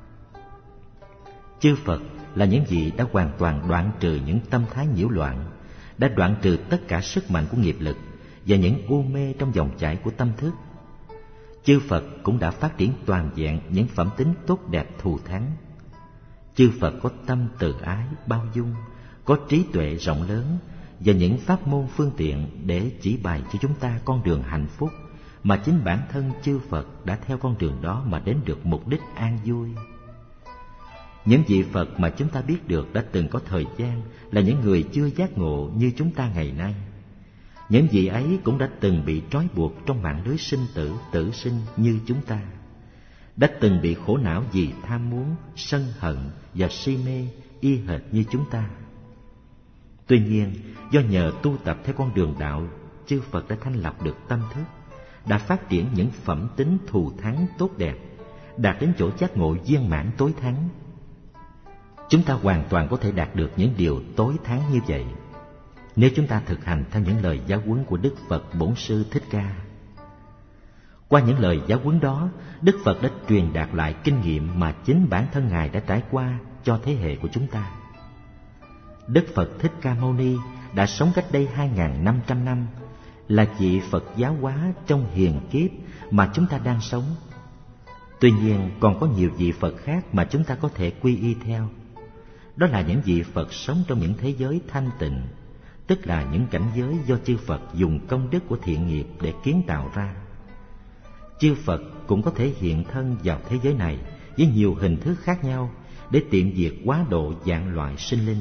Chư Phật là những vị đã hoàn toàn đoạn trừ những tâm thái nhiễu loạn, đã đoạn trừ tất cả sức mạnh của nghiệp lực và những u mê trong dòng chảy của tâm thức. Chư Phật cũng đã phát triển toàn vẹn những phẩm tính tốt đẹp thù thắng. Chư Phật có tâm từ ái, bao dung, có trí tuệ rộng lớn và những pháp môn phương tiện để chỉ bày cho chúng ta con đường hạnh phúc mà chính bản thân chư Phật đã theo con đường đó mà đến được mục đích an vui. Những vị Phật mà chúng ta biết được đã từng có thời gian là những người chưa giác ngộ như chúng ta ngày nay. Những vị ấy cũng đã từng bị trói buộc trong mạng lưới sinh tử, tử sinh như chúng ta, đã từng bị khổ não vì tham muốn, sân hận và si mê y hệt như chúng ta. Tuy nhiên, do nhờ tu tập theo con đường đạo, chư Phật đã thanh lọc được tâm thức, đã phát triển những phẩm tính thù thắng tốt đẹp, đạt đến chỗ giác ngộ viên mãn tối thắng. Chúng ta hoàn toàn có thể đạt được những điều tối thắng như vậy nếu chúng ta thực hành theo những lời giáo huấn của Đức Phật Bổn Sư Thích Ca. Qua những lời giáo huấn đó, Đức Phật đã truyền đạt lại kinh nghiệm mà chính bản thân Ngài đã trải qua cho thế hệ của chúng ta. Đức Phật Thích Ca Mâu Ni đã sống cách đây hai nghìn năm trăm năm, là vị Phật giáo hóa trong hiền kiếp mà chúng ta đang sống. Tuy nhiên, còn có nhiều vị Phật khác mà chúng ta có thể quy y theo. Đó là những vị Phật sống trong những thế giới thanh tịnh, tức là những cảnh giới do chư Phật dùng công đức của thiện nghiệp để kiến tạo ra. Chư Phật cũng có thể hiện thân vào thế giới này với nhiều hình thức khác nhau để tiện việc quá độ dạng loại sinh linh.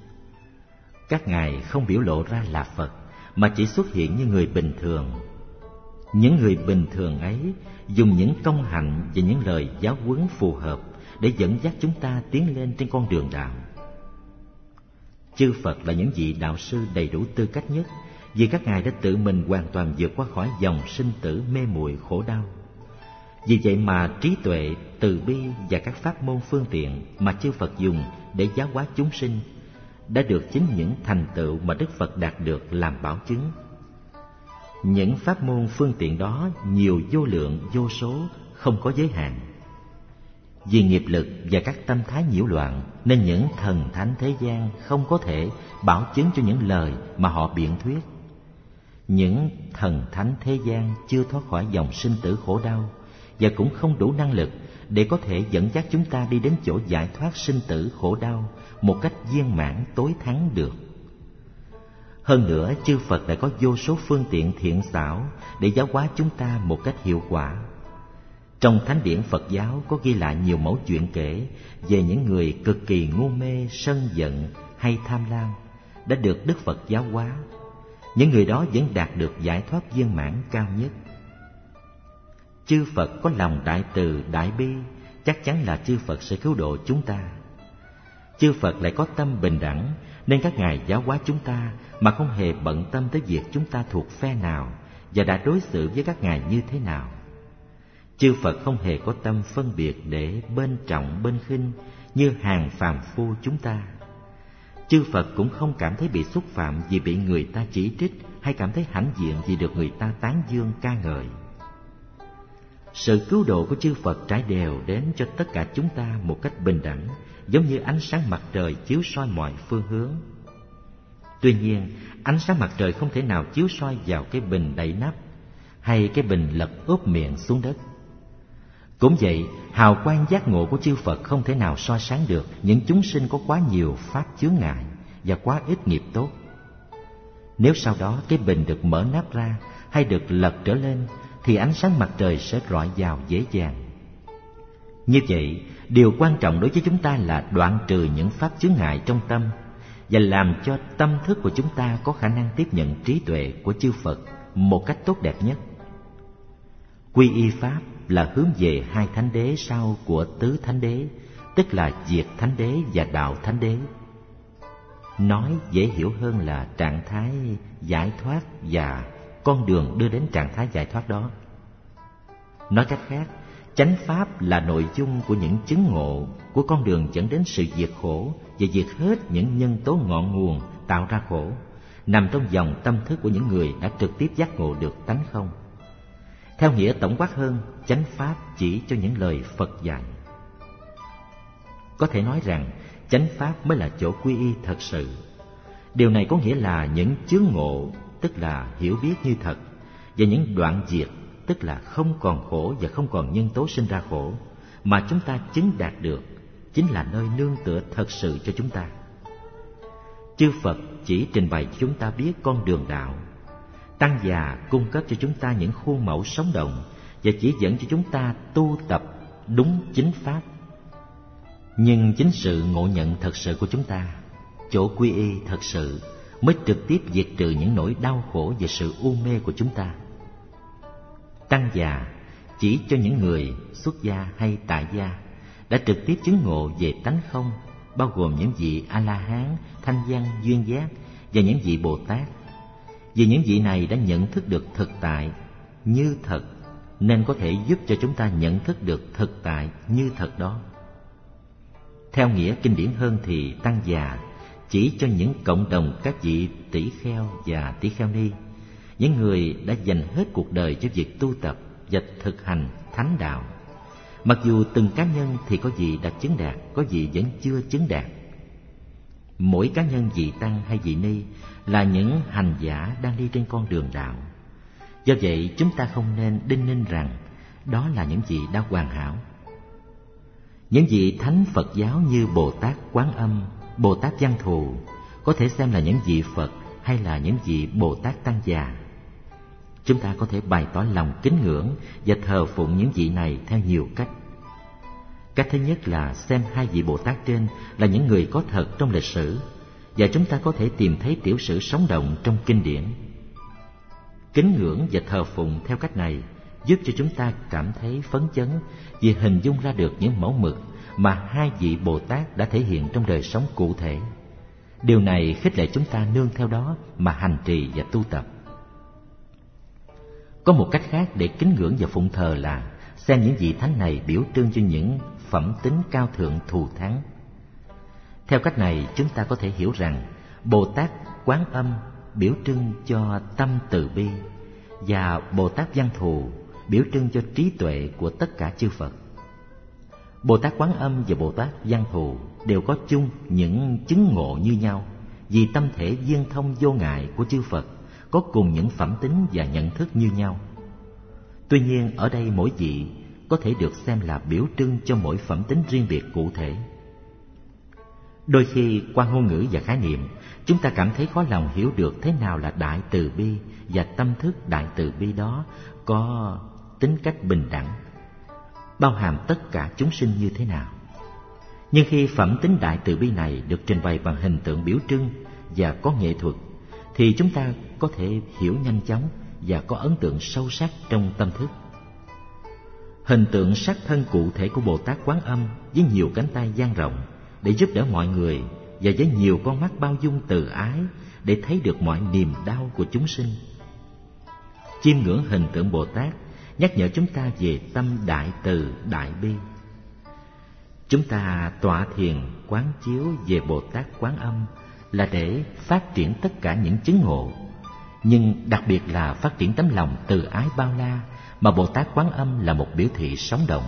Các ngài không biểu lộ ra là Phật, mà chỉ xuất hiện như người bình thường. Những người bình thường ấy dùng những công hạnh và những lời giáo huấn phù hợp để dẫn dắt chúng ta tiến lên trên con đường đạo. Chư Phật là những vị đạo sư đầy đủ tư cách nhất, vì các ngài đã tự mình hoàn toàn vượt qua khỏi dòng sinh tử mê muội khổ đau. Vì vậy mà trí tuệ, từ bi và các pháp môn phương tiện mà chư Phật dùng để giáo hóa chúng sinh đã được chính những thành tựu mà Đức Phật đạt được làm bảo chứng. Những pháp môn phương tiện đó nhiều vô lượng vô số, không có giới hạn. Vì nghiệp lực và các tâm thái nhiễu loạn nên những thần thánh thế gian không có thể bảo chứng cho những lời mà họ biện thuyết. Những thần thánh thế gian chưa thoát khỏi dòng sinh tử khổ đau và cũng không đủ năng lực để có thể dẫn dắt chúng ta đi đến chỗ giải thoát sinh tử khổ đau một cách viên mãn tối thắng được. Hơn nữa, chư Phật đã có vô số phương tiện thiện xảo để giáo hóa chúng ta một cách hiệu quả. Trong thánh điển Phật giáo có ghi lại nhiều mẫu chuyện kể về những người cực kỳ ngu mê, sân giận hay tham lam đã được Đức Phật giáo hóa. Những người đó vẫn đạt được giải thoát viên mãn cao nhất. Chư Phật có lòng đại từ, đại bi, chắc chắn là chư Phật sẽ cứu độ chúng ta. Chư Phật lại có tâm bình đẳng, nên các ngài giáo hóa chúng ta mà không hề bận tâm tới việc chúng ta thuộc phe nào và đã đối xử với các ngài như thế nào. Chư Phật không hề có tâm phân biệt để bên trọng bên khinh như hàng phàm phu chúng ta. Chư Phật cũng không cảm thấy bị xúc phạm vì bị người ta chỉ trích hay cảm thấy hãnh diện vì được người ta tán dương ca ngợi. Sự cứu độ của chư Phật trải đều đến cho tất cả chúng ta một cách bình đẳng, giống như ánh sáng mặt trời chiếu soi mọi phương hướng. Tuy nhiên, ánh sáng mặt trời không thể nào chiếu soi vào cái bình đậy nắp hay cái bình lật úp miệng xuống đất. Cũng vậy, hào quang giác ngộ của chư Phật không thể nào soi sáng được những chúng sinh có quá nhiều pháp chướng ngại và quá ít nghiệp tốt. Nếu sau đó cái bình được mở nắp ra hay được lật trở lên thì ánh sáng mặt trời sẽ rọi vào dễ dàng. Như vậy, điều quan trọng đối với chúng ta là đoạn trừ những pháp chướng ngại trong tâm và làm cho tâm thức của chúng ta có khả năng tiếp nhận trí tuệ của chư Phật một cách tốt đẹp nhất. Quy y pháp là hướng về hai thánh đế sau của tứ thánh đế, tức là Diệt thánh đế và Đạo thánh đế. Nói dễ hiểu hơn là trạng thái giải thoát và con đường đưa đến trạng thái giải thoát đó. Nói cách khác, chánh pháp là nội dung của những chứng ngộ của con đường dẫn đến sự diệt khổ và diệt hết những nhân tố ngọn nguồn tạo ra khổ, nằm trong dòng tâm thức của những người đã trực tiếp giác ngộ được tánh không. Theo nghĩa tổng quát hơn, chánh pháp chỉ cho những lời Phật dạy. Có thể nói rằng chánh pháp mới là chỗ quy y thật sự. Điều này có nghĩa là những chướng ngộ, tức là hiểu biết như thật, và những đoạn diệt, tức là không còn khổ và không còn nhân tố sinh ra khổ, mà chúng ta chứng đạt được, chính là nơi nương tựa thật sự cho chúng ta. Chư Phật chỉ trình bày cho chúng ta biết con đường đạo. Tăng già cung cấp cho chúng ta những khuôn mẫu sống động và chỉ dẫn cho chúng ta tu tập đúng chính pháp. Nhưng chính sự ngộ nhận thật sự của chúng ta, chỗ quy y thật sự, mới trực tiếp diệt trừ những nỗi đau khổ và sự u mê của chúng ta. Tăng già chỉ cho những người xuất gia hay tại gia đã trực tiếp chứng ngộ về tánh không, bao gồm những vị A-la-hán, thanh văn, duyên giác và những vị Bồ Tát. Vì những vị này đã nhận thức được thực tại như thật, nên có thể giúp cho chúng ta nhận thức được thực tại như thật đó. Theo nghĩa kinh điển hơn thì tăng già chỉ cho những cộng đồng các vị tỷ kheo và tỷ kheo ni, những người đã dành hết cuộc đời cho việc tu tập và thực hành thánh đạo. Mặc dù từng cá nhân thì có vị đã chứng đạt, có vị vẫn chưa chứng đạt. Mỗi cá nhân vị tăng hay vị ni là những hành giả đang đi trên con đường đạo. Do vậy chúng ta không nên đinh ninh rằng đó là những vị đã hoàn hảo. Những vị thánh Phật giáo như Bồ Tát Quán Âm, Bồ Tát Văn Thù có thể xem là những vị Phật hay là những vị Bồ Tát tăng già. Chúng ta có thể bày tỏ lòng kính ngưỡng và thờ phụng những vị này theo nhiều cách. Cách thứ nhất là xem hai vị Bồ Tát trên là những người có thật trong lịch sử, và chúng ta có thể tìm thấy tiểu sử sống động trong kinh điển. Kính ngưỡng và thờ phụng theo cách này giúp cho chúng ta cảm thấy phấn chấn vì hình dung ra được những mẫu mực mà hai vị Bồ Tát đã thể hiện trong đời sống cụ thể. Điều này khích lệ chúng ta nương theo đó mà hành trì và tu tập. Có một cách khác để kính ngưỡng và phụng thờ là xem những vị thánh này biểu trưng cho những phẩm tính cao thượng thù thắng. Theo cách này, chúng ta có thể hiểu rằng Bồ Tát Quán Âm biểu trưng cho tâm từ bi và Bồ Tát Văn Thù biểu trưng cho trí tuệ của tất cả chư Phật. Bồ Tát Quán Âm và Bồ Tát Văn Thù đều có chung những chứng ngộ như nhau, vì tâm thể viên thông vô ngại của chư Phật có cùng những phẩm tính và nhận thức như nhau. Tuy nhiên, ở đây mỗi vị có thể được xem là biểu trưng cho mỗi phẩm tính riêng biệt cụ thể. Đôi khi qua ngôn ngữ và khái niệm, chúng ta cảm thấy khó lòng hiểu được thế nào là đại từ bi, và tâm thức đại từ bi đó có tính cách bình đẳng, bao hàm tất cả chúng sinh như thế nào. Nhưng khi phẩm tính đại từ bi này được trình bày bằng hình tượng biểu trưng và có nghệ thuật, thì chúng ta có thể hiểu nhanh chóng và có ấn tượng sâu sắc trong tâm thức. Hình tượng sắc thân cụ thể của Bồ Tát Quán Âm với nhiều cánh tay dang rộng để giúp đỡ mọi người, và với nhiều con mắt bao dung từ ái để thấy được mọi niềm đau của chúng sinh. Chiêm ngưỡng hình tượng Bồ Tát nhắc nhở chúng ta về tâm đại từ đại bi. Chúng ta tọa thiền quán chiếu về Bồ Tát Quán Âm là để phát triển tất cả những chứng ngộ, nhưng đặc biệt là phát triển tấm lòng từ ái bao la mà Bồ Tát Quán Âm là một biểu thị sống động.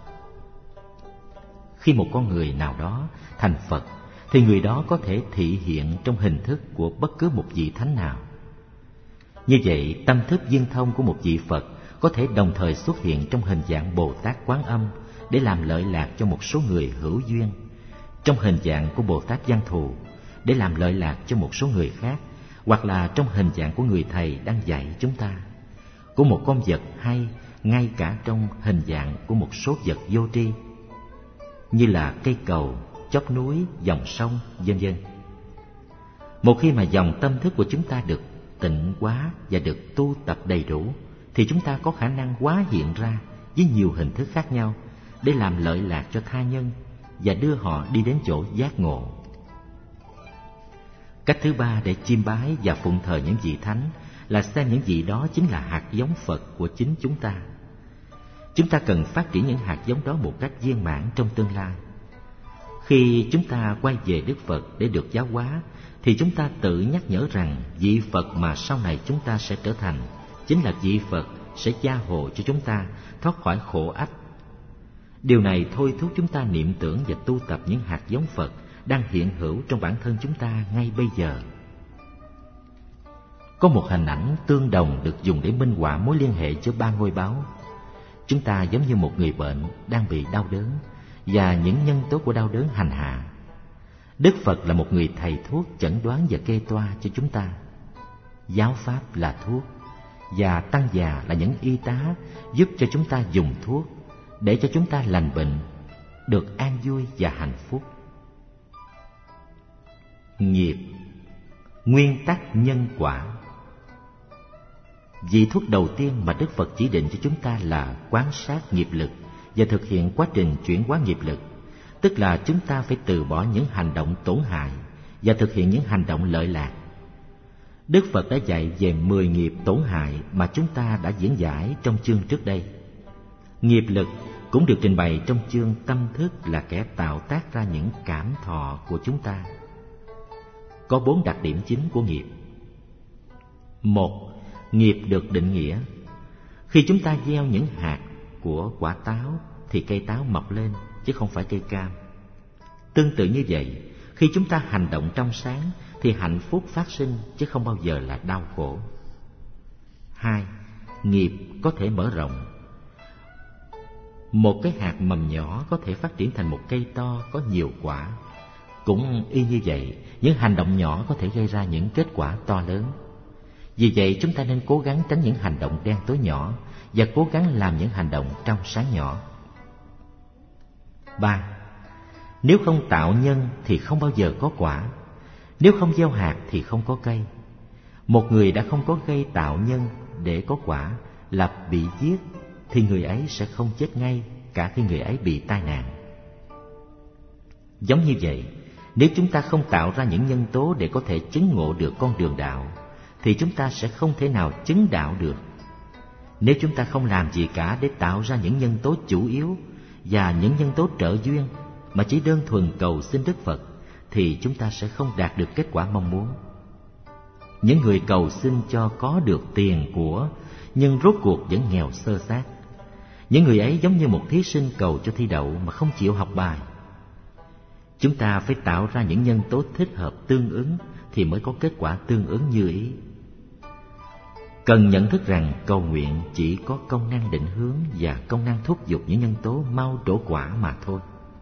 Khi một con người nào đó thành Phật, thì người đó có thể thị hiện trong hình thức của bất cứ một vị thánh nào. Như vậy, tâm thức viên thông của một vị Phật có thể đồng thời xuất hiện trong hình dạng Bồ Tát Quán Âm để làm lợi lạc cho một số người hữu duyên, trong hình dạng của Bồ Tát Văn Thù để làm lợi lạc cho một số người khác, hoặc là trong hình dạng của người thầy đang dạy chúng ta, của một con vật, hay ngay cả trong hình dạng của một số vật vô tri như là cây cầu, chóp núi, dòng sông, vân vân. Một khi mà dòng tâm thức của chúng ta được tịnh hóa và được tu tập đầy đủ, thì chúng ta có khả năng hóa hiện ra với nhiều hình thức khác nhau để làm lợi lạc cho tha nhân và đưa họ đi đến chỗ giác ngộ. Cách thứ ba để chiêm bái và phụng thờ những vị thánh là xem những vị đó chính là hạt giống Phật của chính chúng ta. Chúng ta cần phát triển những hạt giống đó một cách viên mãn trong tương lai. Khi chúng ta quay về Đức Phật để được giáo hóa, thì chúng ta tự nhắc nhở rằng vị Phật mà sau này chúng ta sẽ trở thành chính là vị Phật sẽ gia hộ cho chúng ta thoát khỏi khổ ách. Điều này thôi thúc chúng ta niệm tưởng và tu tập những hạt giống Phật đang hiện hữu trong bản thân chúng ta ngay bây giờ. Có một hình ảnh tương đồng được dùng để minh họa mối liên hệ giữa ba ngôi báu. Chúng ta giống như một người bệnh đang bị đau đớn, và những nhân tố của đau đớn hành hạ. Đức Phật là một người thầy thuốc chẩn đoán và kê toa cho chúng ta. Giáo pháp là thuốc, và tăng già là những y tá giúp cho chúng ta dùng thuốc để cho chúng ta lành bệnh, được an vui và hạnh phúc. Nghiệp, nguyên tắc nhân quả. Vị thuốc đầu tiên mà Đức Phật chỉ định cho chúng ta là quan sát nghiệp lực và thực hiện quá trình chuyển hóa nghiệp lực, tức là chúng ta phải từ bỏ những hành động tổn hại và thực hiện những hành động lợi lạc. Đức Phật đã dạy về mười nghiệp tổn hại mà chúng ta đã diễn giải trong chương trước đây. Nghiệp lực cũng được trình bày trong chương tâm thức là kẻ tạo tác ra những cảm thọ của chúng ta. Có bốn đặc điểm chính của nghiệp. Một, nghiệp được định nghĩa. Khi chúng ta gieo những hạt của quả táo thì cây táo mọc lên chứ không phải cây cam. Tương tự như vậy, khi chúng ta hành động trong sáng thì hạnh phúc phát sinh chứ không bao giờ là đau khổ. Hai, nghiệp có thể mở rộng. Một cái hạt mầm nhỏ có thể phát triển thành một cây to có nhiều quả. Cũng y như vậy, những hành động nhỏ có thể gây ra những kết quả to lớn. Vì vậy chúng ta nên cố gắng tránh những hành động đen tối nhỏ và cố gắng làm những hành động trong sáng nhỏ. Ba, nếu không tạo nhân thì không bao giờ có quả. Nếu không gieo hạt thì không có cây. Một người đã không có gây tạo nhân để có quả là bị giết, thì người ấy sẽ không chết ngay cả khi người ấy bị tai nạn. Giống như vậy, Nếu chúng ta không tạo ra những nhân tố để có thể chứng ngộ được con đường đạo, thì chúng ta sẽ không thể nào chứng đạo được. Nếu chúng ta không làm gì cả để tạo ra những nhân tố chủ yếu và những nhân tố trợ duyên, mà chỉ đơn thuần cầu xin Đức Phật, thì chúng ta sẽ không đạt được kết quả mong muốn. Những người cầu xin cho có được tiền của, nhưng rốt cuộc vẫn nghèo xơ xác. Những người ấy giống như một thí sinh cầu cho thi đậu mà không chịu học bài. Chúng ta phải tạo ra những nhân tố thích hợp tương ứng thì mới có kết quả tương ứng như ý. Cần nhận thức rằng cầu nguyện chỉ có công năng định hướng và công năng thúc giục những nhân tố mau trổ quả mà thôi.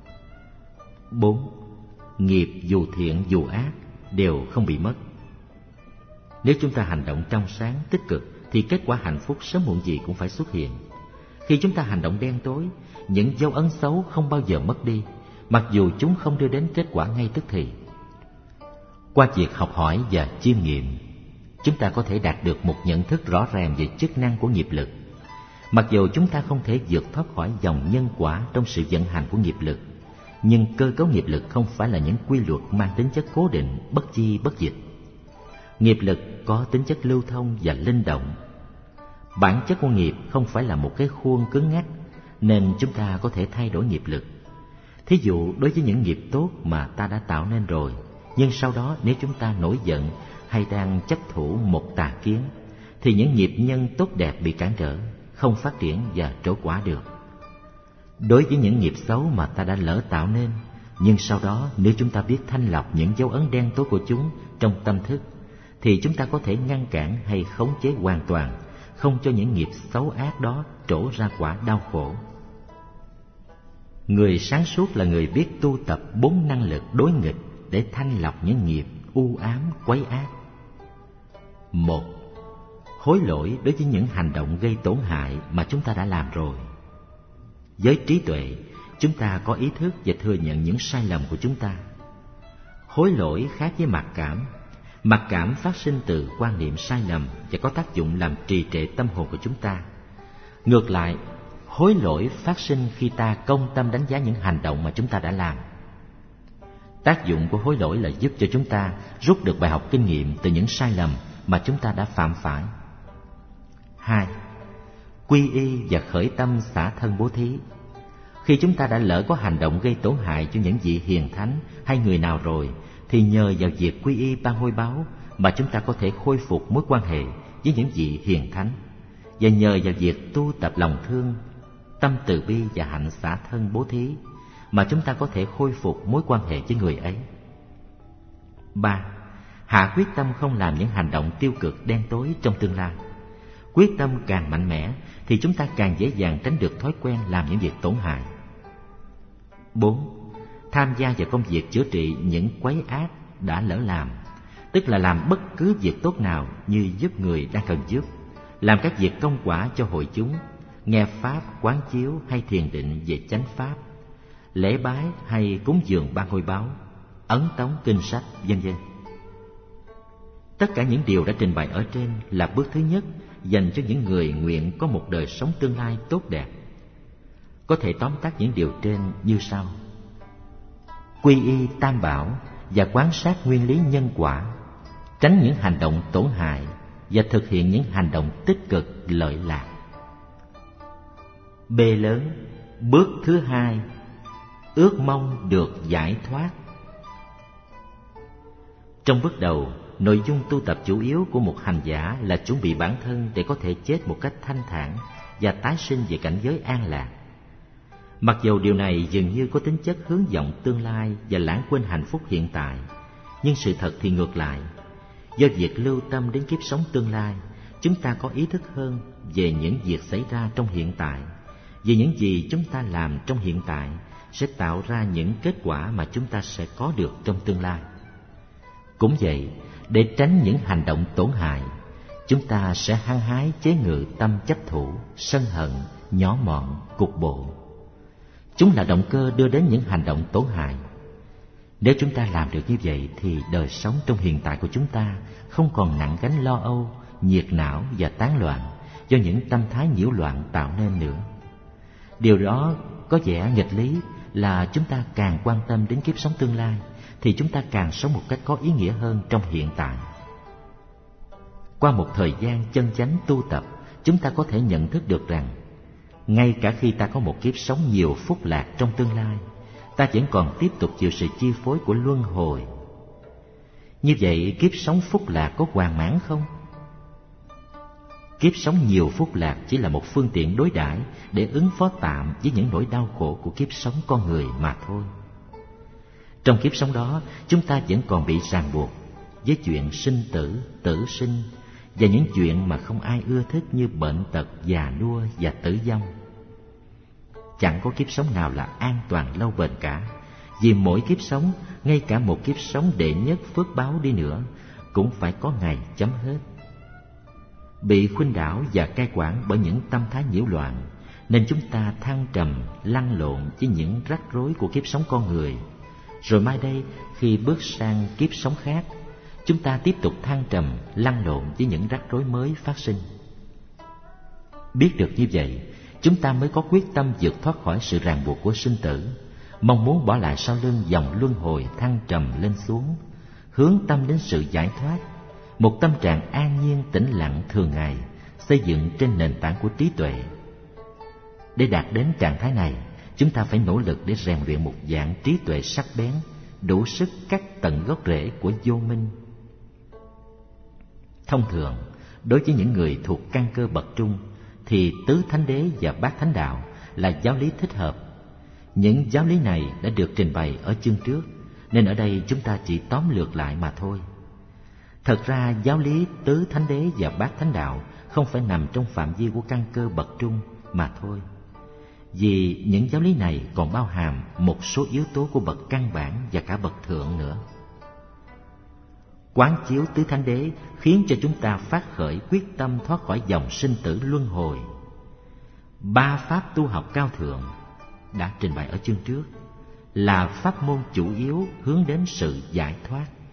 Bốn. Nghiệp dù thiện dù ác đều không bị mất. Nếu chúng ta hành động trong sáng, tích cực, thì kết quả hạnh phúc sớm muộn gì cũng phải xuất hiện. Khi chúng ta hành động đen tối, những dấu ấn xấu không bao giờ mất đi, mặc dù chúng không đưa đến kết quả ngay tức thì. Qua việc học hỏi và chiêm nghiệm, chúng ta có thể đạt được một nhận thức rõ ràng về chức năng của nghiệp lực. Mặc dù chúng ta không thể vượt thoát khỏi dòng nhân quả trong sự vận hành của nghiệp lực, nhưng cơ cấu nghiệp lực không phải là những quy luật mang tính chất cố định, bất chi bất dịch. Nghiệp lực có tính chất lưu thông và linh động. Bản chất của nghiệp không phải là một cái khuôn cứng ngắc, nên chúng ta có thể thay đổi nghiệp lực. Thí dụ đối với những nghiệp tốt mà ta đã tạo nên rồi, nhưng sau đó nếu chúng ta nổi giận hay đang chấp thủ một tà kiến, thì những nghiệp nhân tốt đẹp bị cản trở, không phát triển và trổ quả được. Đối với những nghiệp xấu mà ta đã lỡ tạo nên, nhưng sau đó nếu chúng ta biết thanh lọc những dấu ấn đen tối của chúng trong tâm thức, thì chúng ta có thể ngăn cản hay khống chế hoàn toàn, không cho những nghiệp xấu ác đó trổ ra quả đau khổ. Người sáng suốt là người biết tu tập bốn năng lực đối nghịch để thanh lọc những nghiệp u ám quấy ác. Một. Hối lỗi đối với những hành động gây tổn hại mà chúng ta đã làm rồi. Với trí tuệ, chúng ta có ý thức và thừa nhận những sai lầm của chúng ta. Hối lỗi khác với mặc cảm. Mặc cảm phát sinh từ quan niệm sai lầm và có tác dụng làm trì trệ tâm hồn của chúng ta. Ngược lại, hối lỗi phát sinh khi ta công tâm đánh giá những hành động mà chúng ta đã làm. Tác dụng của hối lỗi là giúp cho chúng ta rút được bài học kinh nghiệm từ những sai lầm mà chúng ta đã phạm phải. Hai. Quy y và khởi tâm xả thân bố thí. Khi chúng ta đã lỡ có hành động gây tổn hại cho những vị hiền thánh hay người nào rồi, thì nhờ vào việc quy y ban hối báo mà chúng ta có thể khôi phục mối quan hệ với những vị hiền thánh. Và nhờ vào việc tu tập lòng thương, tâm từ bi và hạnh xả thân bố thí mà chúng ta có thể khôi phục mối quan hệ với người ấy. Ba. Hạ quyết tâm không làm những hành động tiêu cực đen tối trong tương lai. Quyết tâm càng mạnh mẽ thì chúng ta càng dễ dàng tránh được thói quen làm những việc tổn hại. Bốn. Tham gia vào công việc chữa trị những quấy ác đã lỡ làm, tức là làm bất cứ việc tốt nào như giúp người đang cần giúp, làm các việc công quả cho hội chúng, nghe pháp, quán chiếu hay thiền định về chánh pháp, lễ bái hay cúng dường ban hối báo, ấn tống kinh sách, vân vân. Tất cả những điều đã trình bày ở trên là bước thứ nhất dành cho những người nguyện có một đời sống tương lai tốt đẹp. Có thể tóm tắt những điều trên như sau: quy y tam bảo và quan sát nguyên lý nhân quả, tránh những hành động tổn hại và thực hiện những hành động tích cực lợi lạc. B lớn, bước thứ hai, ước mong được giải thoát. Trong bước đầu, nội dung tu tập chủ yếu của một hành giả là chuẩn bị bản thân để có thể chết một cách thanh thản và tái sinh về cảnh giới an lạc. Mặc dù điều này dường như có tính chất hướng vọng tương lai và lãng quên hạnh phúc hiện tại, nhưng sự thật thì ngược lại. Do việc lưu tâm đến kiếp sống tương lai, chúng ta có ý thức hơn về những việc xảy ra trong hiện tại, về những gì chúng ta làm trong hiện tại sẽ tạo ra những kết quả mà chúng ta sẽ có được trong tương lai. Cũng vậy, để tránh những hành động tổn hại, chúng ta sẽ hăng hái chế ngự tâm chấp thủ, sân hận, nhỏ mọn, cục bộ. Chúng là động cơ đưa đến những hành động tổn hại. Nếu chúng ta làm được như vậy thì đời sống trong hiện tại của chúng ta không còn nặng gánh lo âu, nhiệt não và tán loạn do những tâm thái nhiễu loạn tạo nên nữa. Điều đó có vẻ nghịch lý là chúng ta càng quan tâm đến kiếp sống tương lai thì chúng ta càng sống một cách có ý nghĩa hơn trong hiện tại. Qua một thời gian chân chánh tu tập, chúng ta có thể nhận thức được rằng ngay cả khi ta có một kiếp sống nhiều phúc lạc trong tương lai, ta vẫn còn tiếp tục chịu sự chi phối của luân hồi. Như vậy, kiếp sống phúc lạc có hoàn mãn không? Kiếp sống nhiều phúc lạc chỉ là một phương tiện đối đãi để ứng phó tạm với những nỗi đau khổ của kiếp sống con người mà thôi. Trong kiếp sống đó, chúng ta vẫn còn bị ràng buộc với chuyện sinh tử, tử sinh và những chuyện mà không ai ưa thích như bệnh tật, già nua và tử vong. Chẳng có kiếp sống nào là an toàn lâu bền cả, vì mỗi kiếp sống, ngay cả một kiếp sống đệ nhất phước báo đi nữa, cũng phải có ngày chấm hết. Bị khuynh đảo và cai quản bởi những tâm thái nhiễu loạn, nên chúng ta thăng trầm, lăn lộn với những rắc rối của kiếp sống con người. Rồi mai đây, khi bước sang kiếp sống khác, chúng ta tiếp tục thăng trầm, lăn lộn với những rắc rối mới phát sinh. Biết được như vậy, chúng ta mới có quyết tâm vượt thoát khỏi sự ràng buộc của sinh tử, mong muốn bỏ lại sau lưng dòng luân hồi thăng trầm lên xuống, hướng tâm đến sự giải thoát, một tâm trạng an nhiên tĩnh lặng thường ngày, xây dựng trên nền tảng của trí tuệ. Để đạt đến trạng thái này, chúng ta phải nỗ lực để rèn luyện một dạng trí tuệ sắc bén, đủ sức cắt tận gốc rễ của vô minh. Thông thường, đối với những người thuộc căn cơ bậc trung, thì tứ thánh đế và bát thánh đạo là giáo lý thích hợp. Những giáo lý này đã được trình bày ở chương trước, nên ở đây chúng ta chỉ tóm lược lại mà thôi. Thật ra giáo lý tứ thánh đế và bát thánh đạo không phải nằm trong phạm vi của căn cơ bậc trung mà thôi, vì những giáo lý này còn bao hàm một số yếu tố của bậc căn bản và cả bậc thượng nữa. Quán chiếu tứ thánh đế khiến cho chúng ta phát khởi quyết tâm thoát khỏi dòng sinh tử luân hồi. Ba pháp tu học cao thượng đã trình bày ở chương trước là pháp môn chủ yếu hướng đến sự giải thoát.